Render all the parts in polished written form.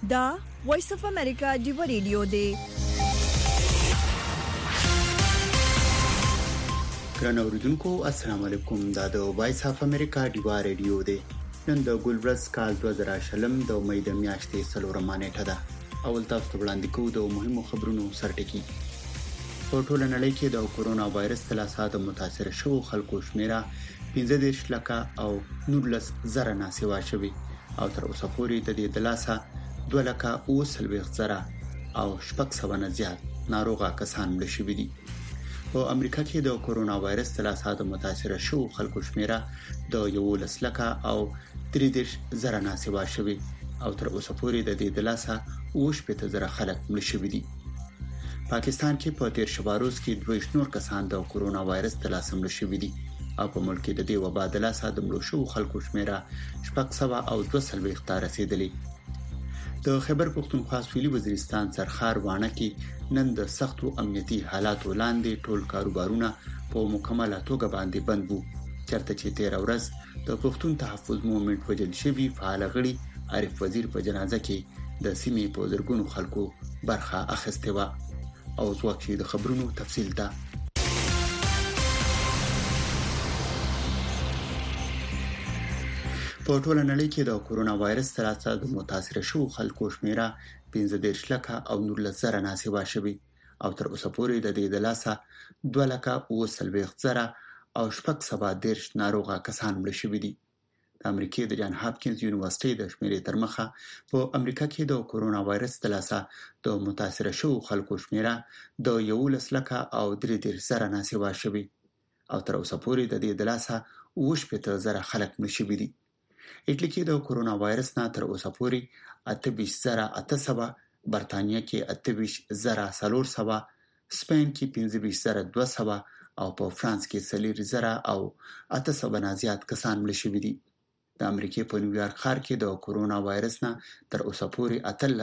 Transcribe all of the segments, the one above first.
دا وایس اف امریکا دیو ریډیو دی. ګران اوریدونکو السلام علیکم. دا د وایس اف امریکا دیو ریډیو دی. نن د ګلبرس کال 2020 د مې د میاشتې 4 نیټه ده. اول تاسو ته وړاندې کوو د مهمو خبرونو سرټکی. په ټوله نړۍ کې د کورونا وایرس ثلاثه متاثر شوو خلکو شمیره 15 لک او 19,000 نه سیوا شوی او تر اوسه پورې د دې دلاسه 2,30,000 او 600 نه زیات ناروغه کسان مړ شوي دي. په امریکا کې د کورونا وایرس ثلاثه متاثر شوو خلکو شمیره د 11 لک او 30,000 نه سیوا شوی او تر اوسه پورې د دې دلاسه 80,000 خلک مړ شوي دي. پاکستان کې په تیر شباروز کې 2 نور کسان د کورونا وایرس تلاسه مړ شوي دي او په ملک کې د دې وبا د لاسه د مړو شوو خلکو شمیره 642 ته رسیدلې. د خیبر پختونخوا سویلي وزیرستان سرخار وانه کې نن د سختو امنیتي حالاتو لاندې ټول کاروبارونه په مکمله توګه باندې بند وو. چرته چې 13 ورځ د پښتون تحفظ موومېنټ وجل شوی فعال غړي عارف وزیر په جنازه کې د سیمې په زرګونو خلکو برخه اخیسته و. او ځواکشي د خبرونو تفصیل ته په ټوله نړۍ کې د کورونا وایرس ثلاثه د متاثر شوو خلکو شمیره 15 لک او 19,000 نه سیوا شوی او تر اوسه پورې د دې دلاسه 2,30,000 او 670 ناروغه کسان مړ شوي دي. د امریکای د جان هاپکینز یونیورسيټي د شمیرې تر مخه په امریکا کې د کورونا وایرس ثلاثه د متاثر شوو خلکو شمیره د 11 لک او 30,000 نه سیوا شوی او تر اوسه پورې د دې دلاسه 80,000 خلک مړ شوي دي. ایټلی کې د کورونا وایرس نه تر اوسه پورې 28,800، برتانیا کې 28,400، سپین کې 15,200 او په فرانس کې 4,800 نه زیات کسان مړ شوي دي. د امریکای په نیویارک ښار کې د کورونا وایرس نه تر اوسه پورې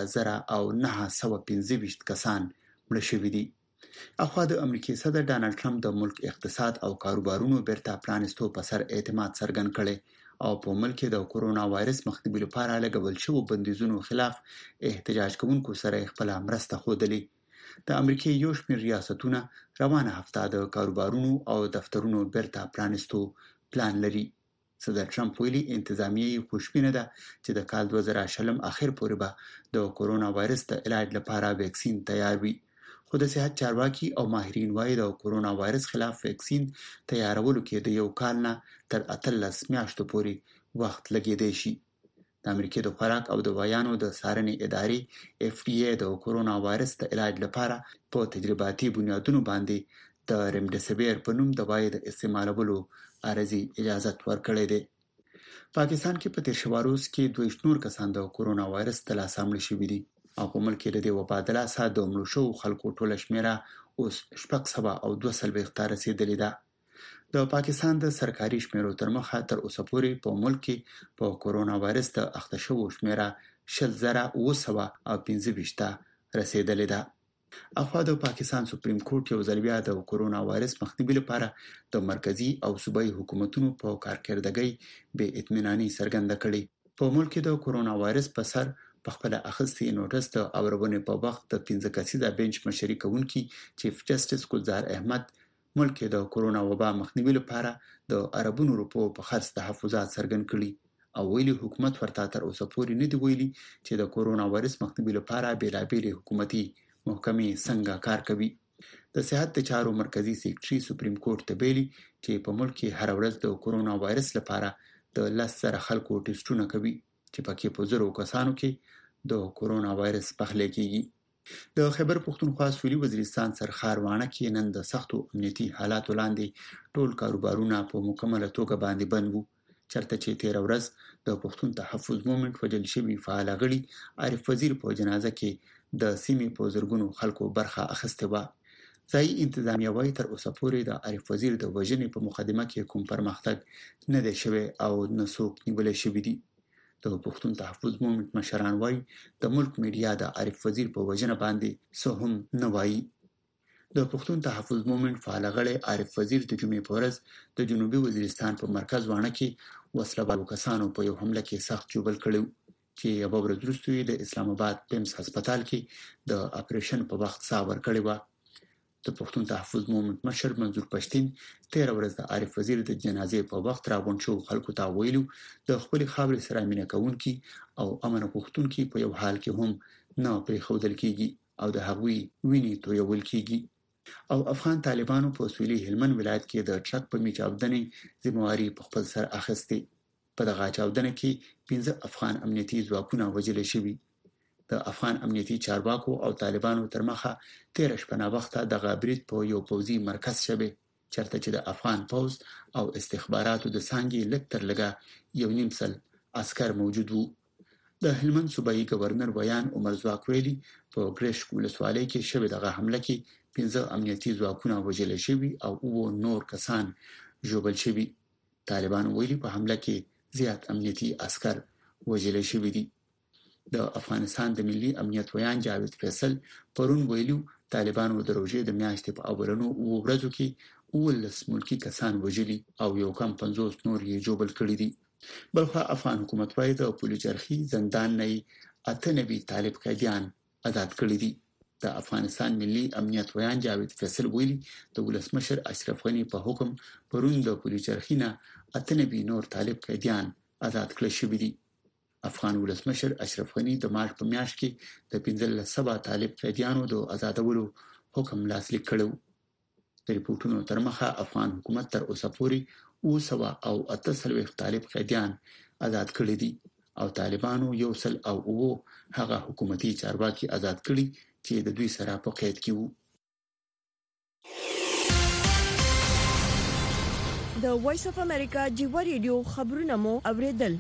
8,915 کسان مړ شوي دي. اخوا د امریکای صدر ډانلډ ټرمپ د ملک اقتصاد او کاروبارونو بیرته پرانستو په سر اعتماد څرګند کړي او په ملک کې د کورونا وایرس مخنیوي لپاره لګول شوی بندیزونو خلاف احتجاج کوونکو سره خپل مرسته خوده. د امریکای یو شمېر ریاستونه روانه هفته د کاروبارونو او دفترونو بیرته پرانستو پلان لري. صدر ټرمپ ویلي انتظامیه خوشبینه ده چې د کال 2020 اخر پورې به د کورونا وایرس د علاج لپاره ویکسین تیار وي. خو د صحت چارواکي او ماهرین وایي د کورونا وایرس خلاف ویکسین تیارولو کې د یو کال نه تر 18 میاشتو پورې وخت لګیدای شي. د امریکای د خوراک او دوايانو د څارنې ادارې FDA د کورونا وایرس د علاج لپاره په تجرباتي بنیادونو باندې د ریمډیسیویر په نوم دوايي د استعمالولو عارضي اجازه ورکړې ده. پاکستان کې په تیر شواروز کې 2 نور کسان د کورونا وایرس تلاسه مړ شوي دي او په ملک کې د وبا د لاسه د مړو شوو خلکو ټوله شمیره اوس 642 ته رسیدلې ده. د پاکستان د سرکاري شمیرو تر مخه تر اوسه پورې په ملک کې په کورونا وایرس د اخته شوو شمیره 6,915 ته رسیدلې ده. اخوا د پاکستان سپریم کورټ یو ځل بیا د کورونا وایرس مخنیوي لپاره د مرکزی او صوبایي حکومتونو په کارکردګۍ بې اطمیناني څرګنده کړې. په ملک کې د کورونا وایرس په سر په خپل اخستي نوټس د اوربونې په وخت د 15 کسیزه بنچ مشري کوونکی چیف جسټس ګلزار احمد ملک کې د کورونا وبا مخنیوي لپاره د عربونو روپو په خرڅ تحفظات څرګند کړي او ویلي حکومت ورته تر اوسه پورې نه دی ویلي چې د کورونا وایرس مخنیوي لپاره بیلابېل حکومتي محکمې څنګه کار کوي. د صحت چارو مرکزی سیکریټري سپریم کورټ ته ویلي چې په ملک کې هر ورځ د کورونا وایرس لپاره د 10,000 خلکو ټیسټونه کوي چې پکې په 0 کسانو کې د کورونا وایرس پخلی کیږي. د خیبر پختونخوا سویلي وزیرستان سرخار وانه کې نن د سختو امنیتي حالاتو لاندې ټول کاروبارونه په مکمله توګه باندې بند وو. چرته چې 13 ورځ د پښتون تحفظ موومېنټ وجل شوی فعال غړي عارف وزیر په جنازه کې د سیمې په زرګونو خلکو برخه اخیسته و. ځای انتظامیه وايي تر اوسه پورې د عارف وزیر د وژنې په مقدمه کې کوم پرمختګ نه دی شوی او نه څوک نیول شوی دی. د پښتون تحفظ موومېنټ مشران وايي د ملک میډیا د عارف وزیر په وژنه باندې څه هم نه وايي. د پښتون تحفظ موومېنټ فعال غړي عارف وزیر د جمعې په ورځ د جنوبي وزیرستان په مرکز وانه کې وسله والو کسانو په یو حمله کې سخت جوړل کړو چې یو ورځ وروسته د اسلام آباد پیمز هسپتال کې د اپریشن په وخت ساه ورکړې و. د پښتون تحفظ مومنت مشر منظور پښتين 13 ورځ د عارف وزیر د جنازې په وخت راغونډ شو خلکو ته ویلو د خپل خاورې سره مینه کوونکي او امن غوښتونکي په یو حال کې هم نه پرې خودل کیږي او د هغوی ویني تویول کیږي. او افغان طالبانو په سویلي هلمند ولایت کې د ټرک په میچاودنې ذمہواری په خپل سر اخیستې. په دغه چاودنه کې 15 افغان امنیتي ځواکونه وژل شوي. د افغان امنیتي چارواکو او طالبانو تر مخه 13 شپه وخته د غابریت په یو پوځي مرکز شبه چرته چې د افغان پوز او استخباراتو د څنګه لکتر لګا 1.5 عسكر موجود وو. د هلمند صوبایي گورنر بیان عمر زواک ویلي په ګریش ولسوالۍ کې شوې دغه حمله کې 15 امنیتي ځواکونه وژل شوي او نور کسان ژوبل شوي. طالبان ویلي په حمله کې زیات امنیتي عسكر وژل شوي دي. د افغانستان د ملي امنیت ویان جاوید فیصل پرون ویلو طالبانو د روزې د میاشتې په اولنو ورځو کې 19 ملکی کسان وژلي او یو کم 50 نور یې جوبل کړي دي. بلخو افغان حکومت وايي د پولیچرخي زندان نه 98 طالب قیدیان آزاد کړي دي. د افغانستان ملي امنیت ویان جاوید فیصل ویلي د ولسمشر اشرف غنی په حکم پرون د پولیچرخي نه 98 نور طالب قیدیان آزاد کړي شوي دي. افغان ولسمشر اشرف غنی د مارچ په میاشت کې د 15 طالب قیدیانو د آزادولو حکم لاسلیک کړو. د ریپورتونو تر مخه افغان حکومت تر اوسه پورې 238 طالب قیدیان آزاد کړي دي او طالبانو 109 هغه حکومتي چارواکي آزاد کړي چې د دوی سره په قید کې وو. د وایس اف امریکا جیو ریډیو خبرونه مو اوریدل.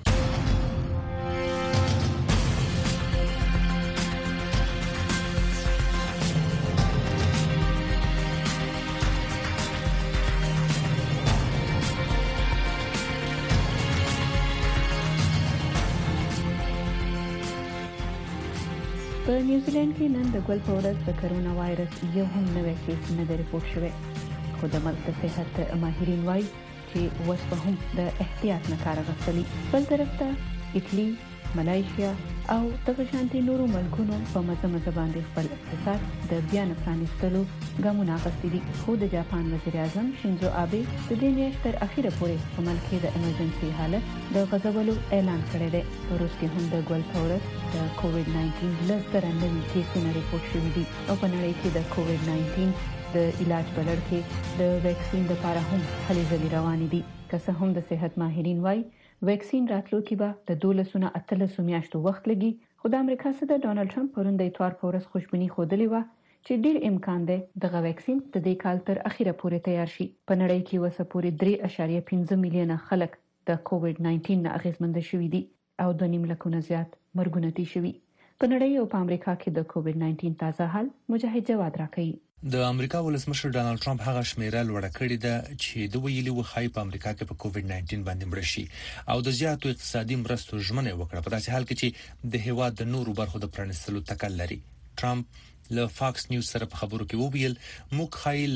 په نیوزیلند کې نن د ګل په ورځ د کرونا وایرس یو هم نوی کیس نه دی ریپورټ شوی. خو د ملک د صحت ماهرین وایي چې اوس به هم د احتیاط نه کار اخیستلی. بل طرف ته ایټالي، ملایشیا او دغه شانتي نورو ملکونو په مزه باندې خپل اقتصاد د بیا نه پرانیستلو ګامونه اخیستي دي. خو د جاپان وزیر اعظم شینزو آبه د دې میاشتې تر اخیره پورې په ملک کې د ایمرجنسي حالت د غځولو اعلان کړی دی. روس کې هم د ګل په ورځ د کووډ 19 لږ نوي کیسونه ریپورټ شوي دي او په نړۍ کې د کووډ 19 د علاج په لړ کې د ویکسین لپاره هم هلې ځلې روانې دي. که څه هم د صحت ماهرین وایي ویکسین راتلو کې به د 12 میاشتو وخت لګي. خو د امریکا صدر ډونالد ټرمپ پرون د اتوار په ورځ خوشبیني ښودلې وه چې ډیر امکان دی دغه ویکسین د دې کال تر اخیره پورې تیار شي. په نړۍ کې اوسه پورې 3.5 میلیونه خلک د کووډ 19 نه اغیزمند شوي دي او 2.5 لکونه زیات مرګونه دي شوي. په نړۍ او په امریکا کې د کووډ 19 تازه حال مجاهد جواد راکړي. د امریکا ولسمشر ډانلډ ټرمپ هغه شمیره لوړه کړې ده چې د ویلي وخای په امریکا کې په کووډ 19 باندې مړ شي او د زیاتو اقتصادي مرستو ژمنه وکړه په داسې حال کې چې د هیواد د نورو برخو د پرانیستلو تکل لري. ټرمپ له فاکس نیوز سره په خبرو کې وویل موږ خایل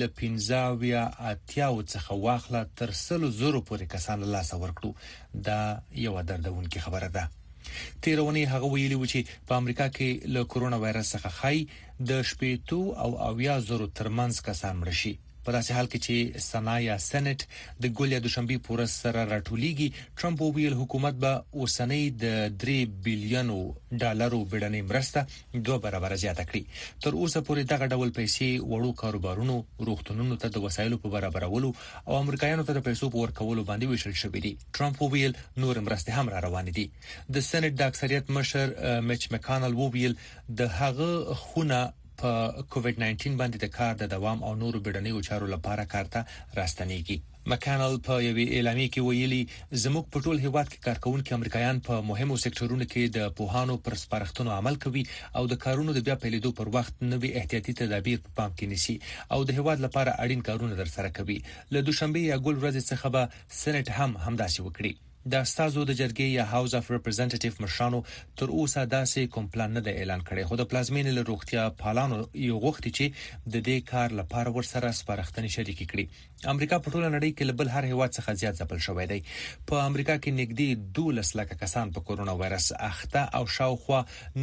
15 څخه واخله تر 100 پورې کسان له لاس ورکړو. دا یو دردونکې خبره ده. تیرونی هغه ویلي و چې په امریکا کې له کرونا وایرس څخه خای د 80 او 90 ترمنځ کسان مړ شي. په داسې حال کې چې سنایا سېنات د ګولیا دوشنبه پورس سره راټولېږي. ټرمپ ویل حکومت به اوسنۍ د 3 بلین ډالرو بیړنۍ مرسته 2 برابر زیاته کړي. تر اوسه پورې دغه ډول پیسې وړو کاروبارونو، روغتونونو ته د وسایلو په برابرولو او امریکایانو ته د پیسو په ورکولو باندې ویشل شوې دي. ټرمپ ویل نور مرستې هم را روانې دي. د سېنات د اکثریت مشر میچ مکانل ویل د هغه خونه په کووډ 19 باندې د کار د دوام او نورو بیړنیو چارو لپاره کارته راستنیږي. مکانل په یوې اعلامیه کې ویلي زموږ په ټول هیواد کې کارکونکو امریکایان په مهمو سکتورونو کې د پوهانو پر سپارښتنو عمل کوي او د کارونو د بیا پیلېدو پر وخت نوي احتیاطي تدابیر په پام کې نیسي او د هیواد لپاره اړین کارونه ترسره کوي. له دوشنبه یا ګل ورځ څخه به سېنات هم همداسې وکړي. د استازو د جرګې یا هاوس اف ریپرزنټیټیو مشرانو تر اوسه داسې کوم پلان نه دی اعلان کړی، خو د پلازمینې له روغتیا پالانو یو غوښتي چې د دې کار لپاره ورسره سپارښتنې شریکې کړي. امریکا په ټوله نړۍ کې له بل هر هیواد څخه زیات ځپل شوی دی. په امریکا کې نږدې 12 لک کسان په کورونا وایرس اخته او شاوخوا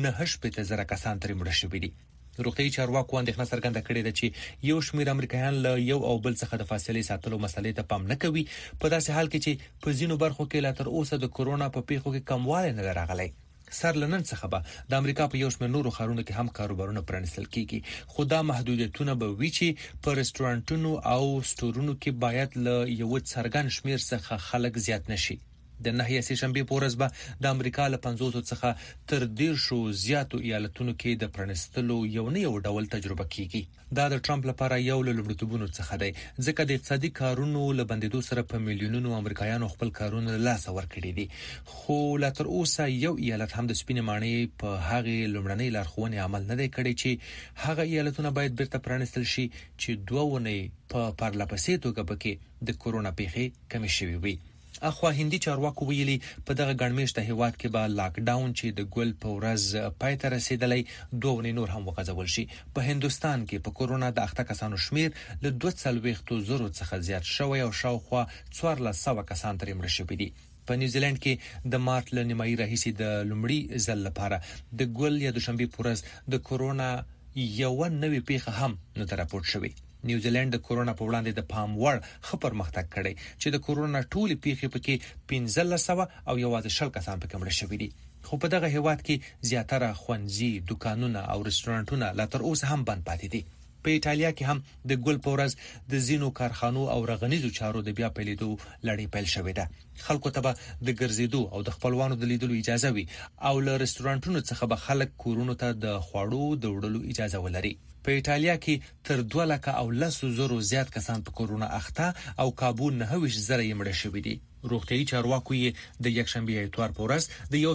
9,000 کسان ترې مړه شوي دي. روغتیايي چارواکو اندېښنه څرګنده کړې ده چې یو شمېر امریکایان له یو او بل څخه د فاصلې ساتلو مسلې ته پام نه کوي، په داسې حال کې چې په ځینو برخو کې لا تر اوسه د کورونا په پیښو کې کموالی نه راغلی. سر لنن څخه به د امریکا په یو شمېر نورو ښارونو کې هم کاروبارونه پرانیستل کیږي، خو دا محدودیتونه به وي چې په رستورانټونو او سټورونو کې باید له یو څرګند شمېر څخه خلک زیات نشي. د نهه سه شنبه په ورځ به د امریکا له 50 څخه تر 100 زیاتو ایالتونو کې د پرانیستلو یو نه یو ډول تجربه کیږي. دا د ټرمپ لپاره یو له لومړیتوبونو څخه دی، ځکه د اقتصادي کارونو له بندیدو سره په میلیونونو امریکایانو خپل کارونه لاس ورکړي دي. خو لا تر اوسه یو ایالت هم د سپینې ماڼۍ په هغه لومړنۍ لارښوونې عمل نه دی کړی چې هغه ایالتونه باید بیرته پرانیستل شي چې 2 ونې په پرلپسې توګه پکې د کورونا پیښې کمې شوې وي. اخوا هندي چارواکو ویلي په دغه ګڼمېشته هیواد کې به لاک ډاون چې د ګل په ورځ پای ته رسیدلی 2 نور هم وغځول شي. په هندستان کې په کورونا د اخته کسانو شمیر له 240,000 څخه زیات شوی او شاوخوا 1400 کسان ترې مړه شوي دي. په نیوزیلند کې د مارچ له نیمایي راهیسې د لومړي ځل لپاره د ګل یا دوشنبه په ورځ د کورونا یو نوې پیښه هم نه ده راپورټ شوې. نیوزیلند د کورونا په وړاندې د پام وړ ښه پرمختګ کړی چې د کورونا ټولې پیښې پکې 1500 او یوازې 10 کسان پکې مړه شوي دي. خو په دغه هیواد کې زیاتره ښوونځي، دکانونه او رستورانټونه لا تر اوسه هم بند پاتې دي. په ایټالیا کې هم د ګل په ورځ د زینو کارخانو او رغنیزو چارو د بیا پیلېدو لړۍ پیل شوې ده. خلکو ته به د ګرځېدو او د خپلوانو د لیدلو اجازه وي او له رستورانټونو څخه به خلک کورونو ته د خوړو د وړلو اجازه ولري. په ایټالیا کې تر 2,10,000 زیات کسان په کورونا اخته او کابو 9,000 یې مړه شوي دي. روغتیايي چارواکو یې د یکشنبه اتوار په ورځ د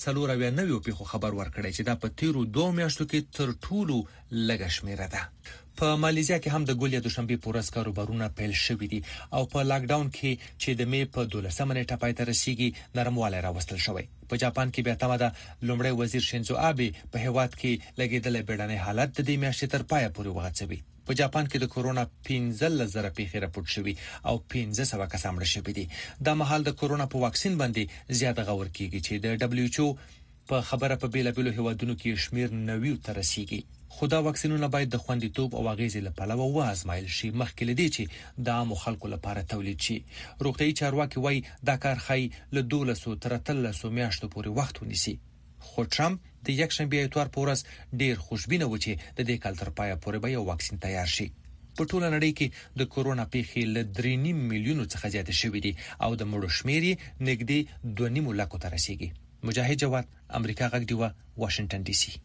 149 پیښو خبر ورکړی چې دا په تیرو 2 میاشتو کې تر ټولو لږه شمیره ده. په مالیزیا کې هم د ګل یا دوشنبه په ورځ کاروبارونه پیل شوي دي او په لاک ډاون کې چې د مې په 12 نیټه پای ته رسیدي نرموالی راوستل شوی. په جاپان کې بیا تمه ده لومړی وزیر شینزو آبی په هیواد کې لګیدل بیړنی حالت د دې میاشتې تر پایه پورې وغځوي. په جاپان کې د کورونا 15,000 پیښې راپورټ شوي او 1500 کسان مړه شوي دي. دا مهال د کورونا په واکسین باندې زیاته غور کیږي چې د دبليو ایچ او په خبره په بیلابیلو هیوادونو کې شمیر 90 ته رسیدي. خدا واکسینونه باید د خوندیتوب او اغیزې لپاره وازمایل شي مخکې لدی چې د عام خلکو لپاره تولید شي. روغتیايي چارواکي وایي دا کار خی له 12 تر 13 میاشتو پورې وخت ونیسي. خو ټرمپ د یکشنبه اتوار په ورځ ډیر خوشبینه و چې د دې کال تر پایه پورې به یو واکسین تیار شي. په ټوله نړۍ کې د کورونا پیښې له 3.5 میلیونو څخه زیات شوې دي او د مړو شمیر یې نږدې 2.5 لکو ته رسیدي. مجاهد جواد، امریکا غږ دیوه، واشنگټن ډي سي.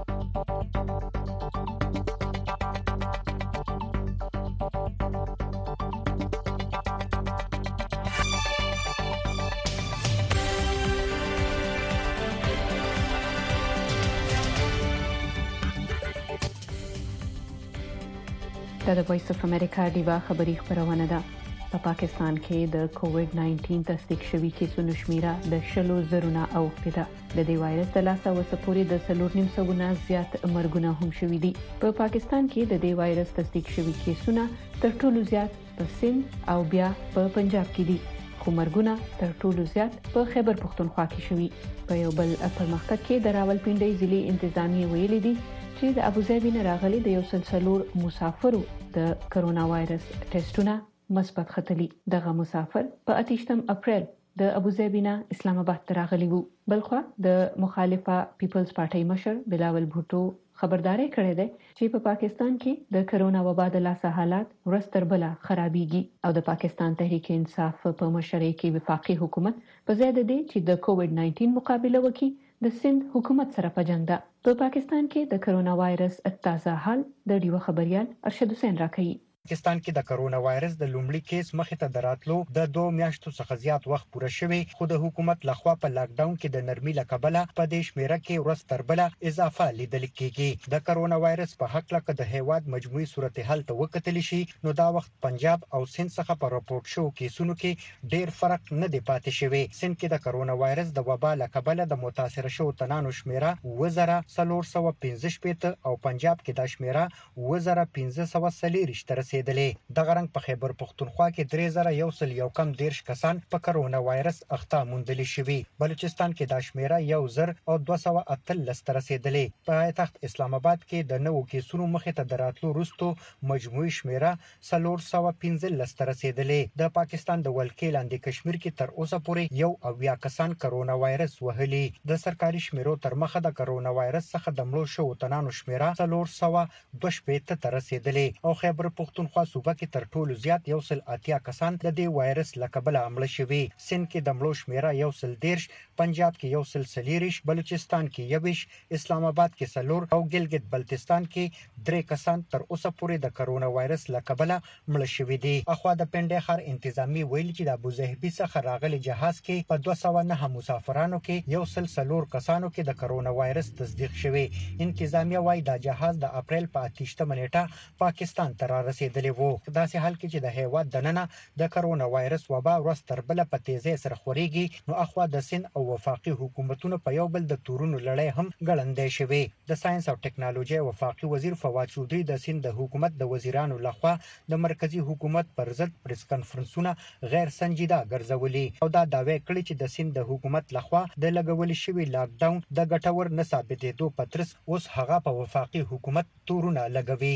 د وایس اف امریکا دیوا خبری خبرونه ده. په پاکستان کې د کووډ 19 تصدیق شوی کیسونو شمیره د 10,000 اوښتې ده. د دې وایرس د لاسه وسپوري د 4.5 زیات مرګونه هم شوي دي. په پاکستان کې د دې وایرس تصدیق شوی کیسونه تر ټولو زیات په سند او بیا په پنجاب کې دي. خو مرګونه تر ټولو زیات په خیبر پختونخوا کې شوي. په یو بل پرمختګ کې د راولپنډي ضلع انتظامیه ویلي دي چې د ابوظبي نه راغلي د 140 مسافرو د کرونا وایرس ټیسټونه مثبت ختلي. دغه مسافر په 28 اپریل د ابوظبي نه اسلام آباد ته راغلي وو. بلخوا د مخالفه پیپلز پارټي مشر بلاول بھټو خبرداري کړې ده چې په پاکستان کې د کرونا وبا د لاسه حالات ورستر بلا خرابيږي او د پاکستان تحریک انصاف په مشرۍ کې وفاقي حکومت په زیاده دي چې د کووډ 19 مقابله وکړي. د سند حکومت سره په جنگ ده. په پاکستان کې د کرونا وایرس تازه حال د ډیو خبريال ارشد حسین راکړي. پاکستان کې د کرونا وایرس د لومړي کیس مخې ته دراتلو د 2 میاشتو څخه زیات وخت پوره شوی، خو د حکومت لخوا په لاک ډاون کې د نرمي لکبله په دې شمیره کې ورځ تر بله اضافه لیدل کېږي. د کرونا وایرس په حق لکه د هیواد مجموعي صورتحال ته وکتل شي نو دا وخت پنجاب او سند څخه په راپورټ شو کیسونو کې ډېر فرق نه دی پاتې شوی. سند کې د کرونا وایرس د وبا لکبله د متاثر شو تنانو شمیره 2415 او پنجاب کې د شمیره 2540 ته رسیدلې. د غرنګ په خیبر پختونخوا کې 3101 کم 10 کسان په کرونا وایرس اخته موندل شوي. بلوچستان کې د شمیره 1218 ته رسیدلې. په پایتخت اسلام آباد کې د نوو کیسونو مخې ته دراتلو وروسته مجموعي شمیره 415 ته رسیدلې. د پاکستان د ولکې لاندې کشمیر کې تر اوسه پورې 1 کسان کرونا وایرس وهلي. د سرکاري شمیرو تر مخه د کرونا وایرس څخه د مړو شو تنانو شمیره 422 ته رسیدلې او خیبر پختونخوا صوبه کې تر ټولو زیات 180 کسان د دې وایرس لکبله مړه شوي. سند کې د مړو شمیره 110، پنجاب کې 140، بلوچستان کې 21، اسلام آباد کې 4 او ګلګت بلتستان کې 3 کسان تر اوسه پورې د کرونا وایرس لکبله مړه شوي دي. اخوا د پنډه خار انتظامی ویل چې د ابوظهبي څخه راغلي جهاز کې په 209 مسافرانو کې 104 کسانو کې د کرونا وایرس تصدیق شوی. انتظامیه وايي دا جهاز د اپریل په 28 نیټه پاکستان ته را رسیدلی وو. داسې حال کې چې د هیواد دننه د کرونا وایرس وبا ورځ تر بله په تیزی سره خوريږي نو اخوا د سند او وفاقي حکومتونو په یو بل د تورونو لړۍ هم ګړندې شوی. د ساينس او ټکنالوژي وفاقي وزیر فواد چودري د سند د حکومت د وزیرانو لخوا د مرکزی حکومت پر ضد پریس کانفرنسونه غیر سنجیده ګرځولي او دا داوی کړی چې د سند د حکومت لخوا د لګول شوی لاک ډاون د ګټور نه ثابتېدو پترس اوس هغه په وفاقي حکومت تورونه لګوي.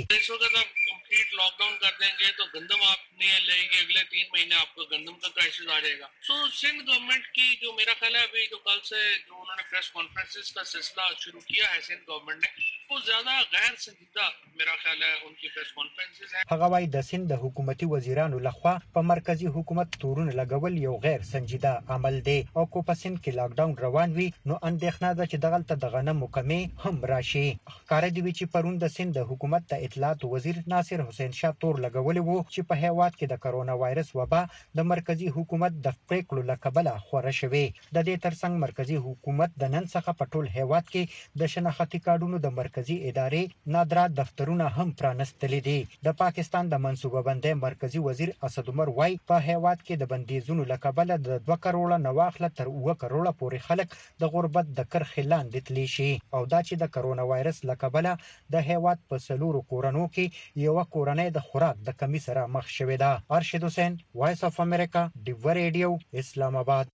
लॉकडाउन कर देंगे तो गंदम आप नहीं लेंगे, अगले 3 महीने आपको गंदम का क्राइसिस आ जाएगा. सो सिंध गवर्नमेंट की जो मेरा ख्याल है अभी जो कल से जो उन्होंने प्रेस कॉन्फ्रेंसेस का सिलसिला शुरू किया है सिंध गवर्नमेंट ने, वो ज्यादा गैर संजीदा मेरा ख्याल है उनकी प्रेस कॉन्फ्रेंसेस है. هغه وايي د سند د حکومتي وزیرانو لخوا په مرکزی حکومت تورونه لګول یو غیر سنجیده عمل دی او کو په سند کې لاک ډاون روان وي نو اندېښنه ده چې دغلته د غنمو کمې هم راشي. ښکاره دی چې پرون د سند د حکومت د اطلاعات وزیر ناصر حسین شاه تور لګولې وو چې په هیواد کې د کرونا وایرس وبا د مرکزی حکومت د پریکړو لکبله خوره شوی. د دې ترڅنګ مرکزی حکومت د نن څخه په ټول هیواد کې د شناختی کارډونو د مرکزی ادارې نادرا دفترونه هم پرانستلي دي. د پاکستان د منصوبه بندۍ مرکزی وزیر اسد عمر وای په هیواد کې د بندیزونو لکبله د 2 کروڑه نواخله تر 9 کروڑه پورې خلک د غربت د کرښې لاندې تللی شي او دا چې د کرونا وایرس لکبله د هیواد په 4 کورنو کې یو کورنۍ د خوراک د کمی سره مخ شوې ده. ارشد حسین، وایس اف امریکا، ډیو ریډیو، اسلام آباد.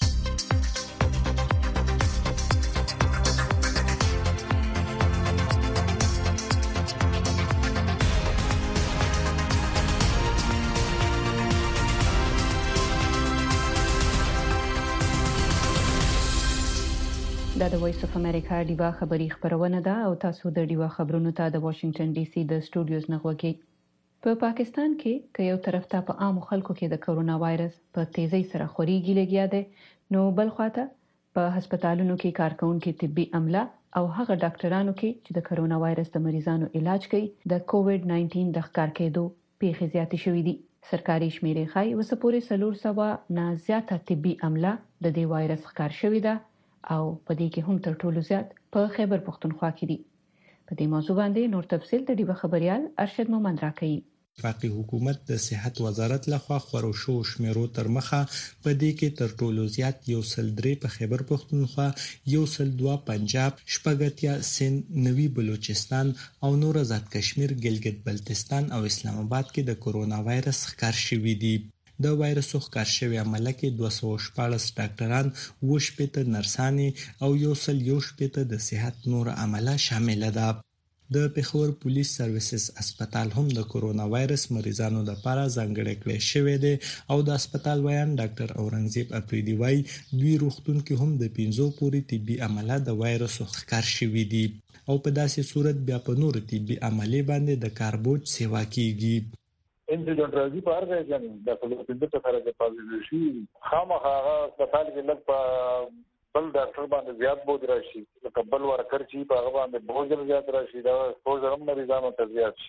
دا د وایس اف امریکا ډیوا خبری خبرونه ده او تاسو د ډیوا خبرونو ته د واشنگټن ډي سي د سټوډیوز نه غوږی. په پاکستان کې یو طرف ته په عام خلکو کې د کرونا وایرس په تیزی سره خوريږي لګیا دی نو بل خواته په هسپتالونو کې کارکونکو طبي عمله او هغه ډاکټرانو کې چې د کرونا وایرس د مریضانو علاج کوي د کووډ 19 د ښکار کېدو پیښې زیاتې شوې دي. سرکاري شمیرې ښایي وسپورې 400 نه زیاته طبي عمله د دې وایرس ښکار شوې ده او په دې کې هم تر ټولو زیات په خیبر پختونخوا کې دي. په دې موضوع باندې نور تفصیل د ډیوه خبريال ارشد مومند راکړي. وفاقي حکومت د صحت وزارت لخوا خورو شو شمیرو تر مخه په دې کې تر ټولو زیات 103 په خیبر پختونخوا، 102 پنجاب، شپږتیا سند، نوي بلوچستان او نور آزاد کشمیر، ګلګت بلتستان او اسلام آباد کې د کرونا وایرس ښکار شوی دی. د وایرس ښکار شوی عمله کې 214 ډاکټران، 28 نرسانې او 118 د صحت نور عمله شامل ده. د پېښور پولیس سرویسز هسپتال هم د کرونا وایرس مریضانو لپاره ځانګړی کړی شوی دی او د هسپتال ویان ډاکټر اورنګزیب اپریدي وایي دوی روغتون کې هم د 15 پورې طبي عمله د وایرس ښکار شوی دی او په داسې صورت بیا په نور طبي عملې باندې د کاربوج سیوا کیږي. انسیډنټ راځي په هر ځای کې د فلسطین په سره د پازیټیو شي خامخا هسپتال کې لږ په بل ډاکټر باندې زیات بوج راشي لکه بل ورکر چې په هغه باندې بوج زیات راشي دا بوج هم مریضانو ته زیات شي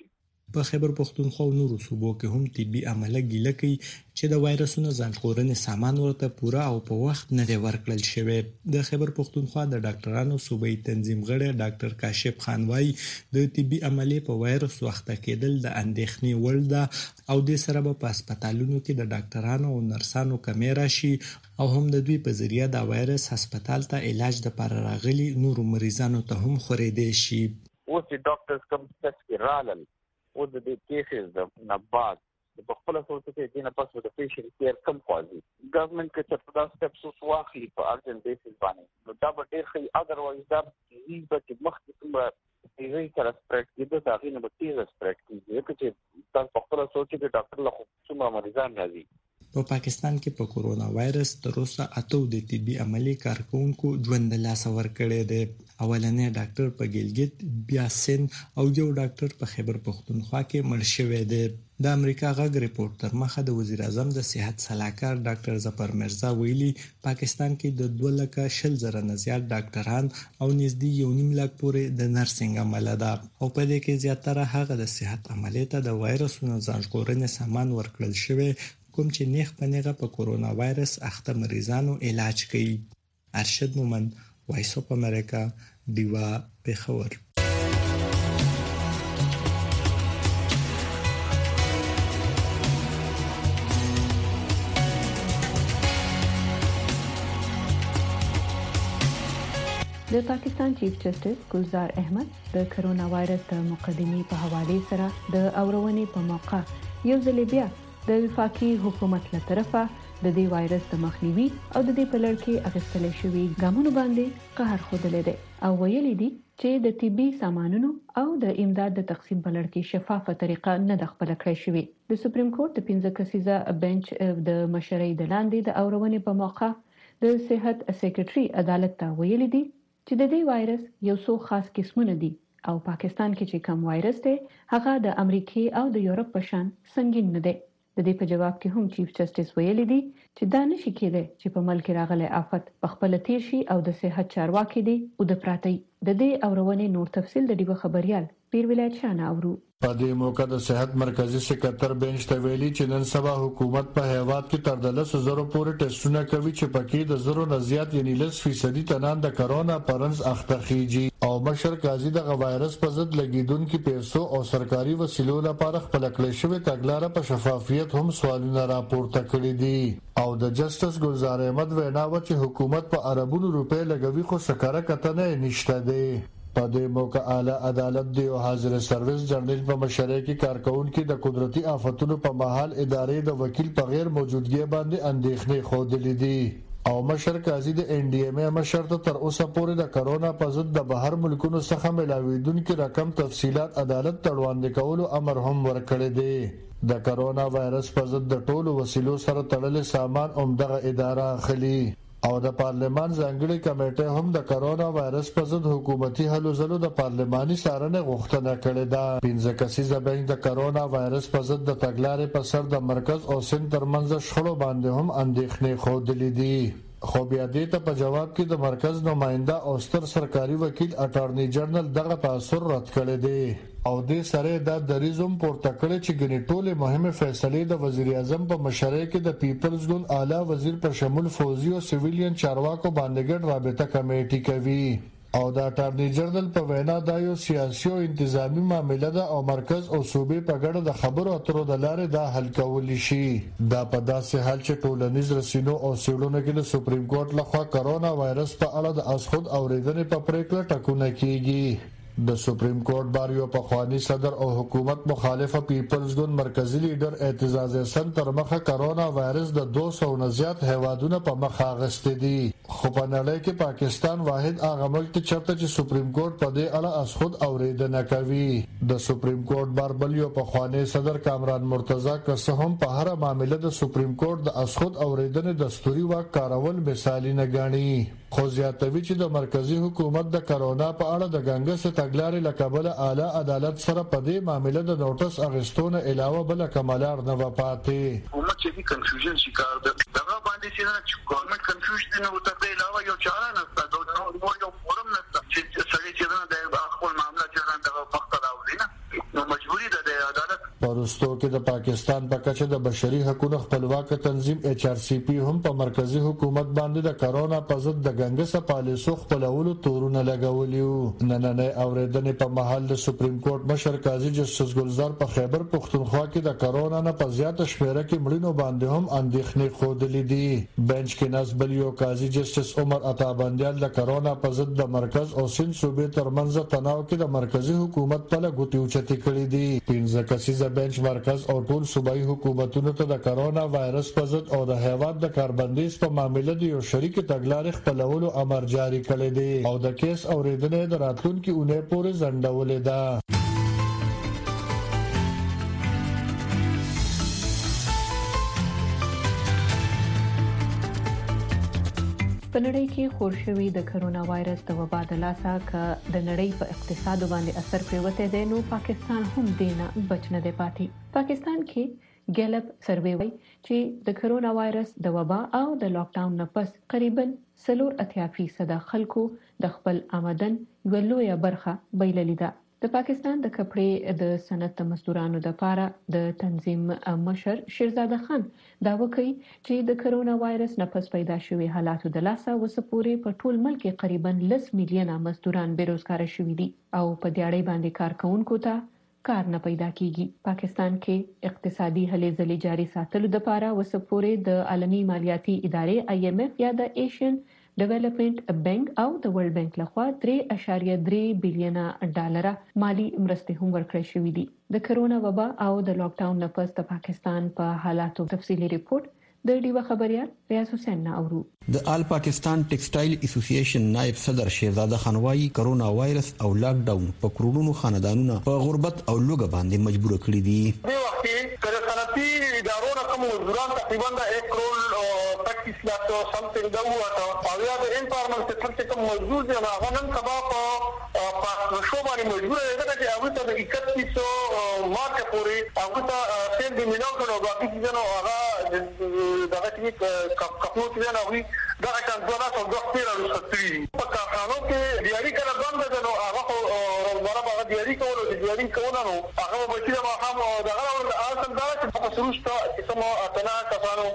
په خیبر پښتونخوا او نورو صوبو کې هم طبي عمله ګیله کوي چې د وایرسونو ځانژغورنې سامان ورته پوره او په وخت نه دی ورکړل شوی. د خیبر پښتونخوا د ډاکټرانو صوبایي تنظیم غړی ډاکټر کاشف خان وايي د طبي عملې په وایرس وخته کېدل د اندېښنې وړ ده او د سره په هسپتالونو کې د ډاکټرانو او نرسانو کمې راشي او هم د دوی په ذریعہ د وایرس هسپتال ته علاج لپاره راغلي نورو مریضانو ته هم خورېدې شي. اوس د ډاکټرز کوم څه رالل او د کیسز د نبات په خپل صورت کې دینه پس د پیشنټ کیر کم کوي ګورنمنت کې چې دا سټپس واخلي په ارجنټ بیسس باندې نو دا به ډېر ښه اذروایز دا هیڅ به مخکې څومره تیزی سره سپریډ کېده دا غي نه به تیزه سپریډ کېږي چې تاسو په خپل صورت کې ډاکټر له څومره مریضان راځي. په پاکستان کې په کورونا وایرس تر اوسه 8 د طبي عملي کارکونکو ژوند له لاس ورکړی دی. اولنې ډاکټر په ګلګت بیا سند او یو ډاکټر په خیبر پښتونخوا کې مړ شوی دی. د امریکا غږ ریپورت تر مخه د وزیر اعظم د صحت صلاحکار ډاکټر ظفر مرزا ویلي پاکستان کې د 2,000 نه زیات ډاکټران او نږدې 1.5 لک پورې د نرسنګ عمله ده او په دې کې زیاتره هغه د صحت عملې ته د وایرسونو ځانژغورنې سامان ورکړل شوی کوم چې نیغ په نیغه په کورونا وایرس اخته مریضانو علاج کوي. ارشد مومند، وایس اف امریکا، دیوا، پېښور. د پاکستان چیف جسټس ګلزار احمد د کرونا وایرس د مقدمې په حواله سره د اورونې په موقع یو ځل بیا د وفاقي حکومت له طرفه د دې وایرس د مخنیوي او د دې په لړ کې اخیستل شوی ګامونو باندې قهر ښودلی دی او ویلي دي چې د طبي سامانونو او د امداد د تقسیم په لړ کې شفافه طریقه نه د خپل کړی شوی. د سپریم کورټ د 15 کسیزه بنچ د مشرۍ د لاندې د اورونې په موقع د صحت سیکریټري عدالت ته ویلي دي چې د دې وایرس یو څو خاص قسمونه دي او پاکستان کې چې کوم وایرس دی هغه د امریکای او د یورپ په شان سنگین نه دی. د دې په جواب کې هم چیف جسټس ویلي دي چې دا نشي کېدای چې په ملک راغلي آفت په خپل تیر شي او د صحت چارواکي دي او د پراتی د دې اورونې نور تفصیل د ډیوه خبريال پیر ولایت شانه اورو. په دې موقع د صحت مرکزی سکرټر بنچ ته ویلي چې نن سبا حکومت په هیواد کې تر 10,000 پورې ټیسټونه کوي چې پکې د 0 نه زیات یعنی 10% تنان د کرونا پرنس اخته خيږي او مشر قاضي د وایرس په ضد لګیدونکو پیسو او سرکاري وسیلو لپاره خپل کړی شوی تګلارې په شفافیت هم سوالونه راپورته کړي دي او د جسټس ګلزار احمد وینا و چې حکومت په اربونو روپے لګوي خو سکاره کتنه نشته دی. په دې موقع اعلی عدالت دی او حاضر سرویس جرنل په مشرۍ کې کارکونکو د قدرتي آفتونو په محل ادارې د وکیل په غیر موجودګۍ باندې اندېښنې خوده لیدي او مشر قاضي د ان ډي ایم مشر ته تر اوسه پورې د کرونا په ضد د بهر ملکونو څخه ملاویدونکو رقم تفصيلات عدالت تړوندې کولو امر هم ورکړی دی. د کرونا وایرس په ضد د ټولو وسیلو سره تړلې سامان عمدغه اداره اخلي او د پارلمان ځانګړي کمیټه هم د کرونا وایرس په ضد حکومتي هلو ځلو د پارلماني څارنې غوښتنه کړې ده. 15 کسیزه بنچ د کرونا وایرس په ضد د تګلارې په سر د مرکز او سند ترمنځ شخړو باندې هم اندېښنې خوده دي. خو بیا دې ته په جواب کې د مرکز نماینده او ستر سرکاري وکیل اټارنی جنرال دغه تاثر رد کړی دی او دې سره د دریزم پورته کړی چې ګنې ټوله مهمه فیصلې د وزیر اعظم په مشرۍ کې د پیپلز ګوند اعلی وزیر په شمول فوزي او سیویلین چارواکو باندې ګډ رابطه کمیټه کوي او د اټارنی جنرال په وینا دا یو سیاسي او انتظامی معاملې ده او مرکز او صوبې په ګډه د خبرو اترو د لارې دا حل کول شي. دا په داسې حال چې ټولنیز رسنیو او سیړونو کې د سپریم کورټ لخوا کرونا وایرس په اړه د اسخود اوریدنې په پریکړه ټاکونه کیږي. د سپریم کورټ بار یو پخوانی صدر او حکومت مخالفه پیپلز ګوند مرکزی لیډر اعتزاز احسان تر مخه کرونا وایرس د 200 نه زیات هیوادونو په مخ اغستې دي خو په نړۍ کې پاکستان واحد هغه ملک چرته چې سپریم کورټ په دې اړه اسخود اوریدنه کوي. د سپریم کورټ بار بل یو پخوانی صدر کامران مرتضی که هم په هر معاملې د سپریم کورټ د اسخود اوریدنې دستوري واک کارول مثالی نه ګڼي خو زیاتوي چې د مرکزی حکومت د کرونا په اړه د ګنګس تګلارې لکبل اعلی عدالت سره په دې معاملې د نوټس اغستونه علاوه بل کمالار نه وپاتې. حکومت چې کنفیوژن شکار ده دغه باندې چې ګورنمنت کنفیوژن نه وته علاوه یو چاره نشته دا یو فورم نشته چې سړي چې نه د خپل معاملې چې نه د وخت راوړي نه نو مجبوری ده د عدالت پرستو کې د پاکستان په کچه د بشري حقوقو خپلواک تنظیم HRCP هم په مرکزی حکومت باندې د کرونا په ضد د ګنګس پالیسو خپلولو تورونه لګولیو. نننې اوریدنې په محل د سپریم کورټ مشر قاضي جسټس ګلزار په خیبر پختونخوا کې د کرونا نه په زیاته شمیره کې مړینو باندې هم اندېښنې ښودلې دي. بنچ کې نسبل یو قاضي جسټس عمر عطا بندیال د کرونا په ضد د مرکز او سند صوبې ترمنځ تناو کې د مرکزی حکومت په لګوتې اوچتې کړې دي. 15 کسیزه بنچ مرکز او ټول صوبایي حکومتونو ته د کرونا وایرس په ضد او د هیواد د کاربندیز په معاملې د یو شریک تګلارې خپلولو امر جاری کړی دی او د کیس اوریدنې د راتلونکي اونۍ پورې ځنډولې ده. په نړۍ کې خور شوی د کرونا وایرس د وبا د لاسه ک د نړۍ په اقتصاد باندې اثر پریوته دی نو پاکستان هم دینه بچ نه دی پاتې. پاکستان کې ګیلپ سروې وایي چې د کرونا وایرس د وبا او د لاک ډاون نه پس تقریبا 80% خلکو د خپل آمدن یو لویه برخه بایللې ده. د پاکستان د کپړې د صنعت مزدورانو لپاره د تنظیم مشر شیرزاده خان دا وکړي چې د کرونا وایرس نه پس پیدا شوی حالاتو د لاسه وسپورې په ټول ملک کې تقریبا 10 میلیونه مزدوران بیروزګار شوي دي او په دیاړۍ باندې کارکونکو ته کار نه پیدا کیږي. پاکستان کې اقتصادي هلې ځلې جاري ساتلو لپاره وسپورې د عالمي مالیاتي ادارې IMF یا د ایشین ډیولپمنٹ بانک او د ورلد بانک لخوا 3.3 بلین ډالر مالی مرستې هم ورکړې شوې دي. د کرونا وبا او د لاک ډاون نه پس د پاکستان په حالاتو تفصیلی ریپورت د ډیوا خبريال ریاض حسین ناورو. د آل پاکستان ټیکسټایل اسوسییشن نائب صدر شهزاده خانوایی کرونا وایرس او لاک ډاون په کروڑونو خاندانونو په غربت او لوګ باندې مجبور کړی دي. په وخت کې کله صنعتي ادارو نه کوم مزدوران تقریبا 1 کروڑ 25 लाख समथिंग دا وته او یا د انفارمل سیکټر کې کوم مزدور دي هغه نن سبا په شو باندې مجبور دي چې هغه ته د 3100 مارک پورې هغه ته سیم دی مليون کړو باقي ځنو هغه دغه چې کپلو کې نه وي دا څنګه او د خپل رسټري په کارخانو کې دیاري کړه بند ده نو هغه روزمره هغه دیاري کول او دیاري کول نو هغه به چې ما هم دغه اصل دا چې په سروسته چې کوم اتنا کسانو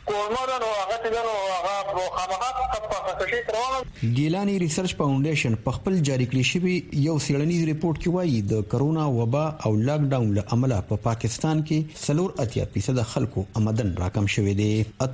ګیلانی ریسرچ فاونډیشن په خپل جاری کړی شوی یو سیړنیز ریپورت کې وایي د کرونا وبا او لاک ډاون له امله په پاکستان کې 80% خلکو آمدن راکم شوی دی.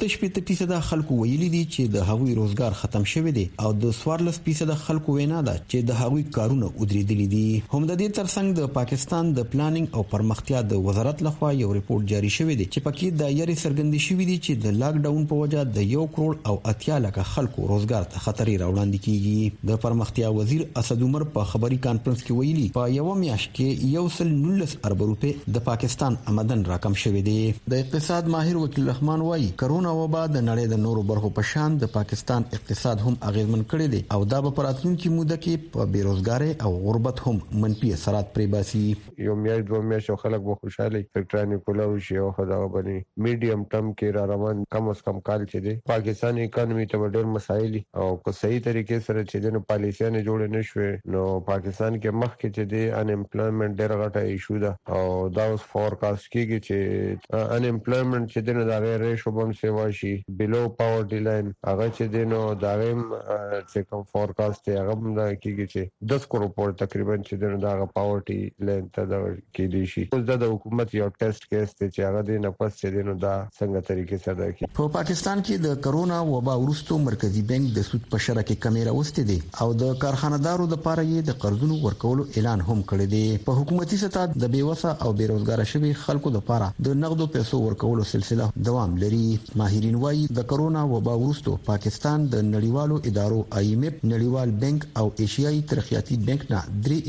80% خلکو ویلي دي چې د هغوی روزګار ختم شوی دی او د 14% خلکو وینا ده چې د هغوی کارونه ودرېدلي دي. هم د دې ترڅنګ د پاکستان د پلانینګ او پرمختیا د وزارت لخوا یو ریپورت جاری شوی دی چې پکې د یاري سرګندې شوی دی چې د لاک ډاون په وجه د 1 کروڑ او 80 لک خلکو روزګار ته خطر راوړاندې کیږي. د پرمختیا وزیر اسد عمر په خبري کانفرنس کې ویلي په یو میاشت کې 119 ارب روپے د پاکستان آمدن راکم شوی دی. د اقتصاد ماهر وکیل رحمان وایي کرونا وبا د نړۍ د نورو برخو په شان د پاکستان اقتصاد هم اغیزمن کړی دی او دا په راتلونکي موده کې په بیروزګاری او غربت هم منفي اثرات پرې باسي. یو میاشت دوه میاشتې خلک به خوشاله فکرانی کولاو شي او خدای بني میډیم ټرم کې را روان کم از کم کال چې دی پاکستان اکانومي ته ډېر مسایل او که صحیح طریقې سره چې د پالیسیانه جوړ نه شوي نو پاکستان کې مخکې چې دی ان امپلویمنت ډېر غټه ایشو ده او دا اوس فورکاست کیږي چې ان امپلویمنت چې دی دا غیر ریشو بم سیوا شي بلو پاورټی لاین هغه چې دی نو دا غیم چې کوم فورکاست دی هغه دا کیږي چې 10 کروڑ پورې تقریبا چې دی دا پاورټی لاین ته دا کې دی شي. اوس د حکومت یو ټیسټ کیس ته چې هغه دی نه پس چې دی نو دا څنګه طریقې سره دی. په پاکستان کې د کرونا وبا وروسته مرکزی بانک د سود په شرکت کې کمی راوستي دي او د کارخانه‌دارو لپاره یې د قرضونو ورکولو اعلان هم کړی دی. په حکومتي سطح د بیوسه او بیروزګار شوي خلکو لپاره د نقدو پیسو ورکولو سلسله دوام لري. ماهرین وایي د کرونا وبا وروسته پاکستان د نړیوالو ادارو IMF، نړیوال بانک او ایشیایي ترقیاتي بانک نه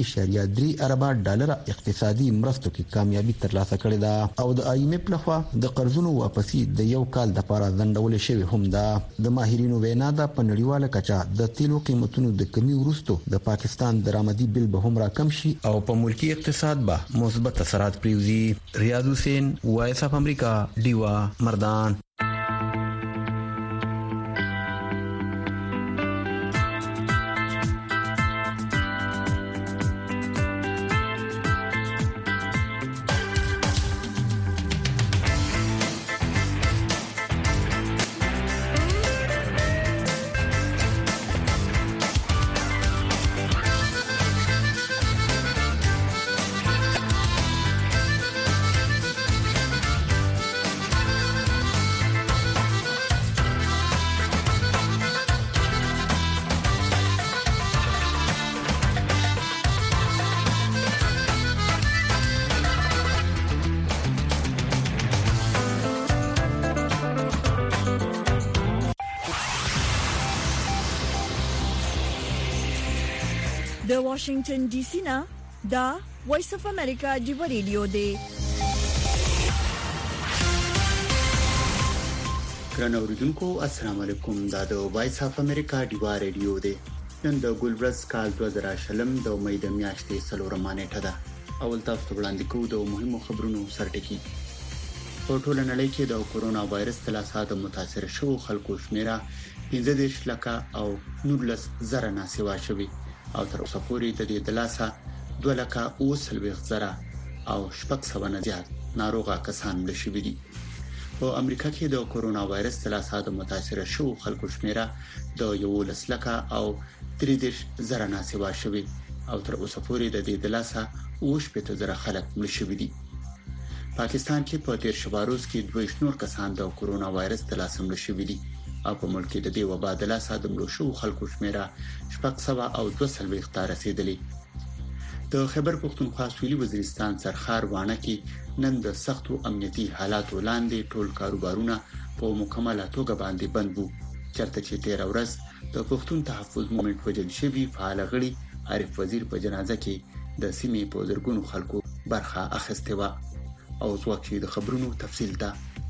3.3 ارب ډالر اقتصادي مرستو کې کامیابی ترلاسه کړې ده او د IMF لخوا د قرضونو واپسی د یو کال د لپاره ځنډول شوی هم ده. د ماهرینو وینا ده په نړیواله کچه د تیلو قیمتونو د کمی وروسته د پاکستان درآمدي بل به هم راکم شي او په ملکی اقتصاد به مثبت اثرات پریوزي. ریاض حسین، وایس اف امریکا، ډیوا مردان. واشنگټن ډي سي نه دا وایس اف امریکا جیو ریډیو دی. ګران اوریدونکو السلام علیکم. دا د وایس اف امریکا جیو ریډیو دی. نن د ګلبرز کال 2020 د مې د میاشتې 4 نیټه ده. اول تاسو ته وړاندې کوو د مهمو خبرونو سرټکی. په ټول نړۍ کې د کورونا وایرس تلاسه د متاثر شوو خلکو شمیره 15 لک او 19,000 نه سیوا شوی او تر اوسه پورې د دې تلاسه 2,40,000 او 600 نه زیات ناروغه کسان مړ شوي دي. په امریکا کې د کورونا وایرس تلاسه د متاثر شوو خلکو شمیره د 11 لک او 30,000 نه سیوا شوی او تر اوسه پورې د دې تلاسه 80,000 خلک مړ شوي دي. پاکستان کې په تیر شباروز کې 2 نور کسان د کورونا وایرس تلاسه مړ شوي دي او په ملک کې د دې وبا د لاسه د مړو شوو خلکو شمیره 642 ته رسیدلې. د خیبر پختونخوا سویلي وزیرستان سرخار وانه کې نن د سختو امنیتي حالاتو لاندې ټول کاروبارونه په مکمله توګه باندې بند وو. چرته چې 13 ورځ د پښتون تحفظ مومنټ وجل شوی فعال غړي عارف وزیر په جنازه کې د سیمې په زرګونو خلکو برخه اخیسته و. او ځواکشي د خبرونو تفصیل ده.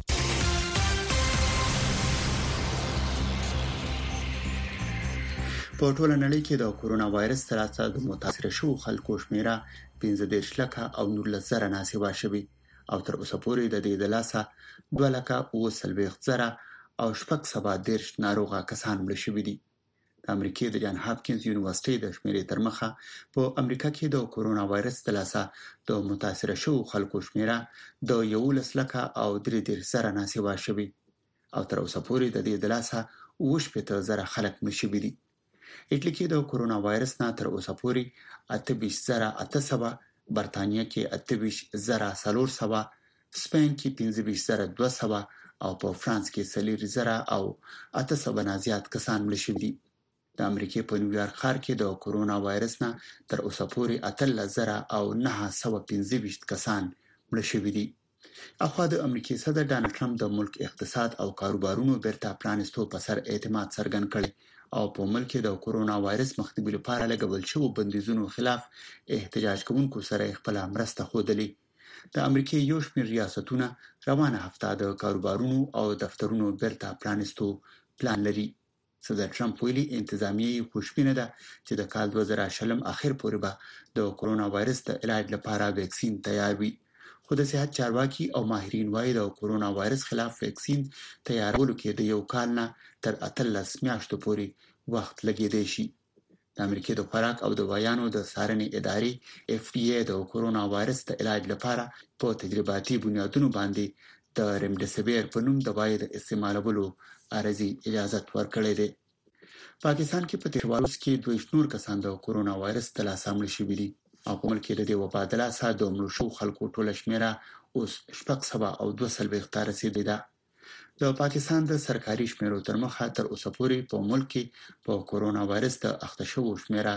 په ټول نړۍ کې د کورونا وایرس تلاسه د متاثر شوو خلکو شمیره 15 لک او 19,000 نه سیوا شوی او تر اوسه پورې د دې تلاسه 2,40,000 او 670 ناروغه کسان مړ شوي دي. د امریکای د جان هاپکینز یونیورسيټي د شمیرې تر مخه په امریکا کې د کورونا وایرس تلاسه د متاثر شوو خلکو شمیره د 11 لک او 30,000 نه سیوا شوی او تر اوسه پورې د دې تلاسه 80,000 خلک مړ شوي دي. ایټلی کې د کورونا وایرس نه تر اوسه پورې 28,800، برتانیا کې 28,400، سپین کې 15,200 او په فرانس کې 4,000 او 800 نه زیات کسان مړ شوي دي. د امریکای په نیویارک ښار کې د کورونا وایرس نه تر اوسه پورې 8,000 او 915 کسان مړ شوي دي. اخوا د امریکای صدر ډانلډ ټرمپ د ملک اقتصاد او کاروبارونو بیرته پرانستو په سر اعتماد څرګند کړي او په ملک کې د کورونا وایرس مخنیوي لپاره لګول شوی بندیزونو خلاف احتجاج کوونکو سره خپل مرسته خوده. د امریکای یو شمېر ریاستونه روانه هفته د کاروبارونو او دفترونو بیرته پرانستو پلان لري. صدر ټرمپ ویلي انتظامیه خوشبینه ده چې د کال 2020 اخر پورې به د کورونا وایرس د علاج لپاره ویکسین تیار وي. خو د صحت چارواکي او ماهرین وايي د کورونا وایرس خلاف ویکسین تیارولو کې د یو کال نه تر 18 میاشتو پورې وخت لګیدای شي. د امریکای د خوراک او دوايانو د څارنې ادارې FDA د کورونا وایرس د علاج لپاره په تجرباتي بنیادونو باندې د ریمډیسیویر په نوم دوايي د استعمالولو عارضي اجازه ورکړې ده. پاکستان کې په تیر ورځ کې 2 نور کسان د کورونا وایرس تلاسه مړ شوي دي او په ملک کې د دې وبا د لاسه د مړو شوو خلکو ټوله شمیره اوس 642 ته رسیدلې ده. د پاکستان د سرکاري شمیرو تر مخه تر اوسه پورې په ملک کې په کورونا وایرس د اخته شوو شمیره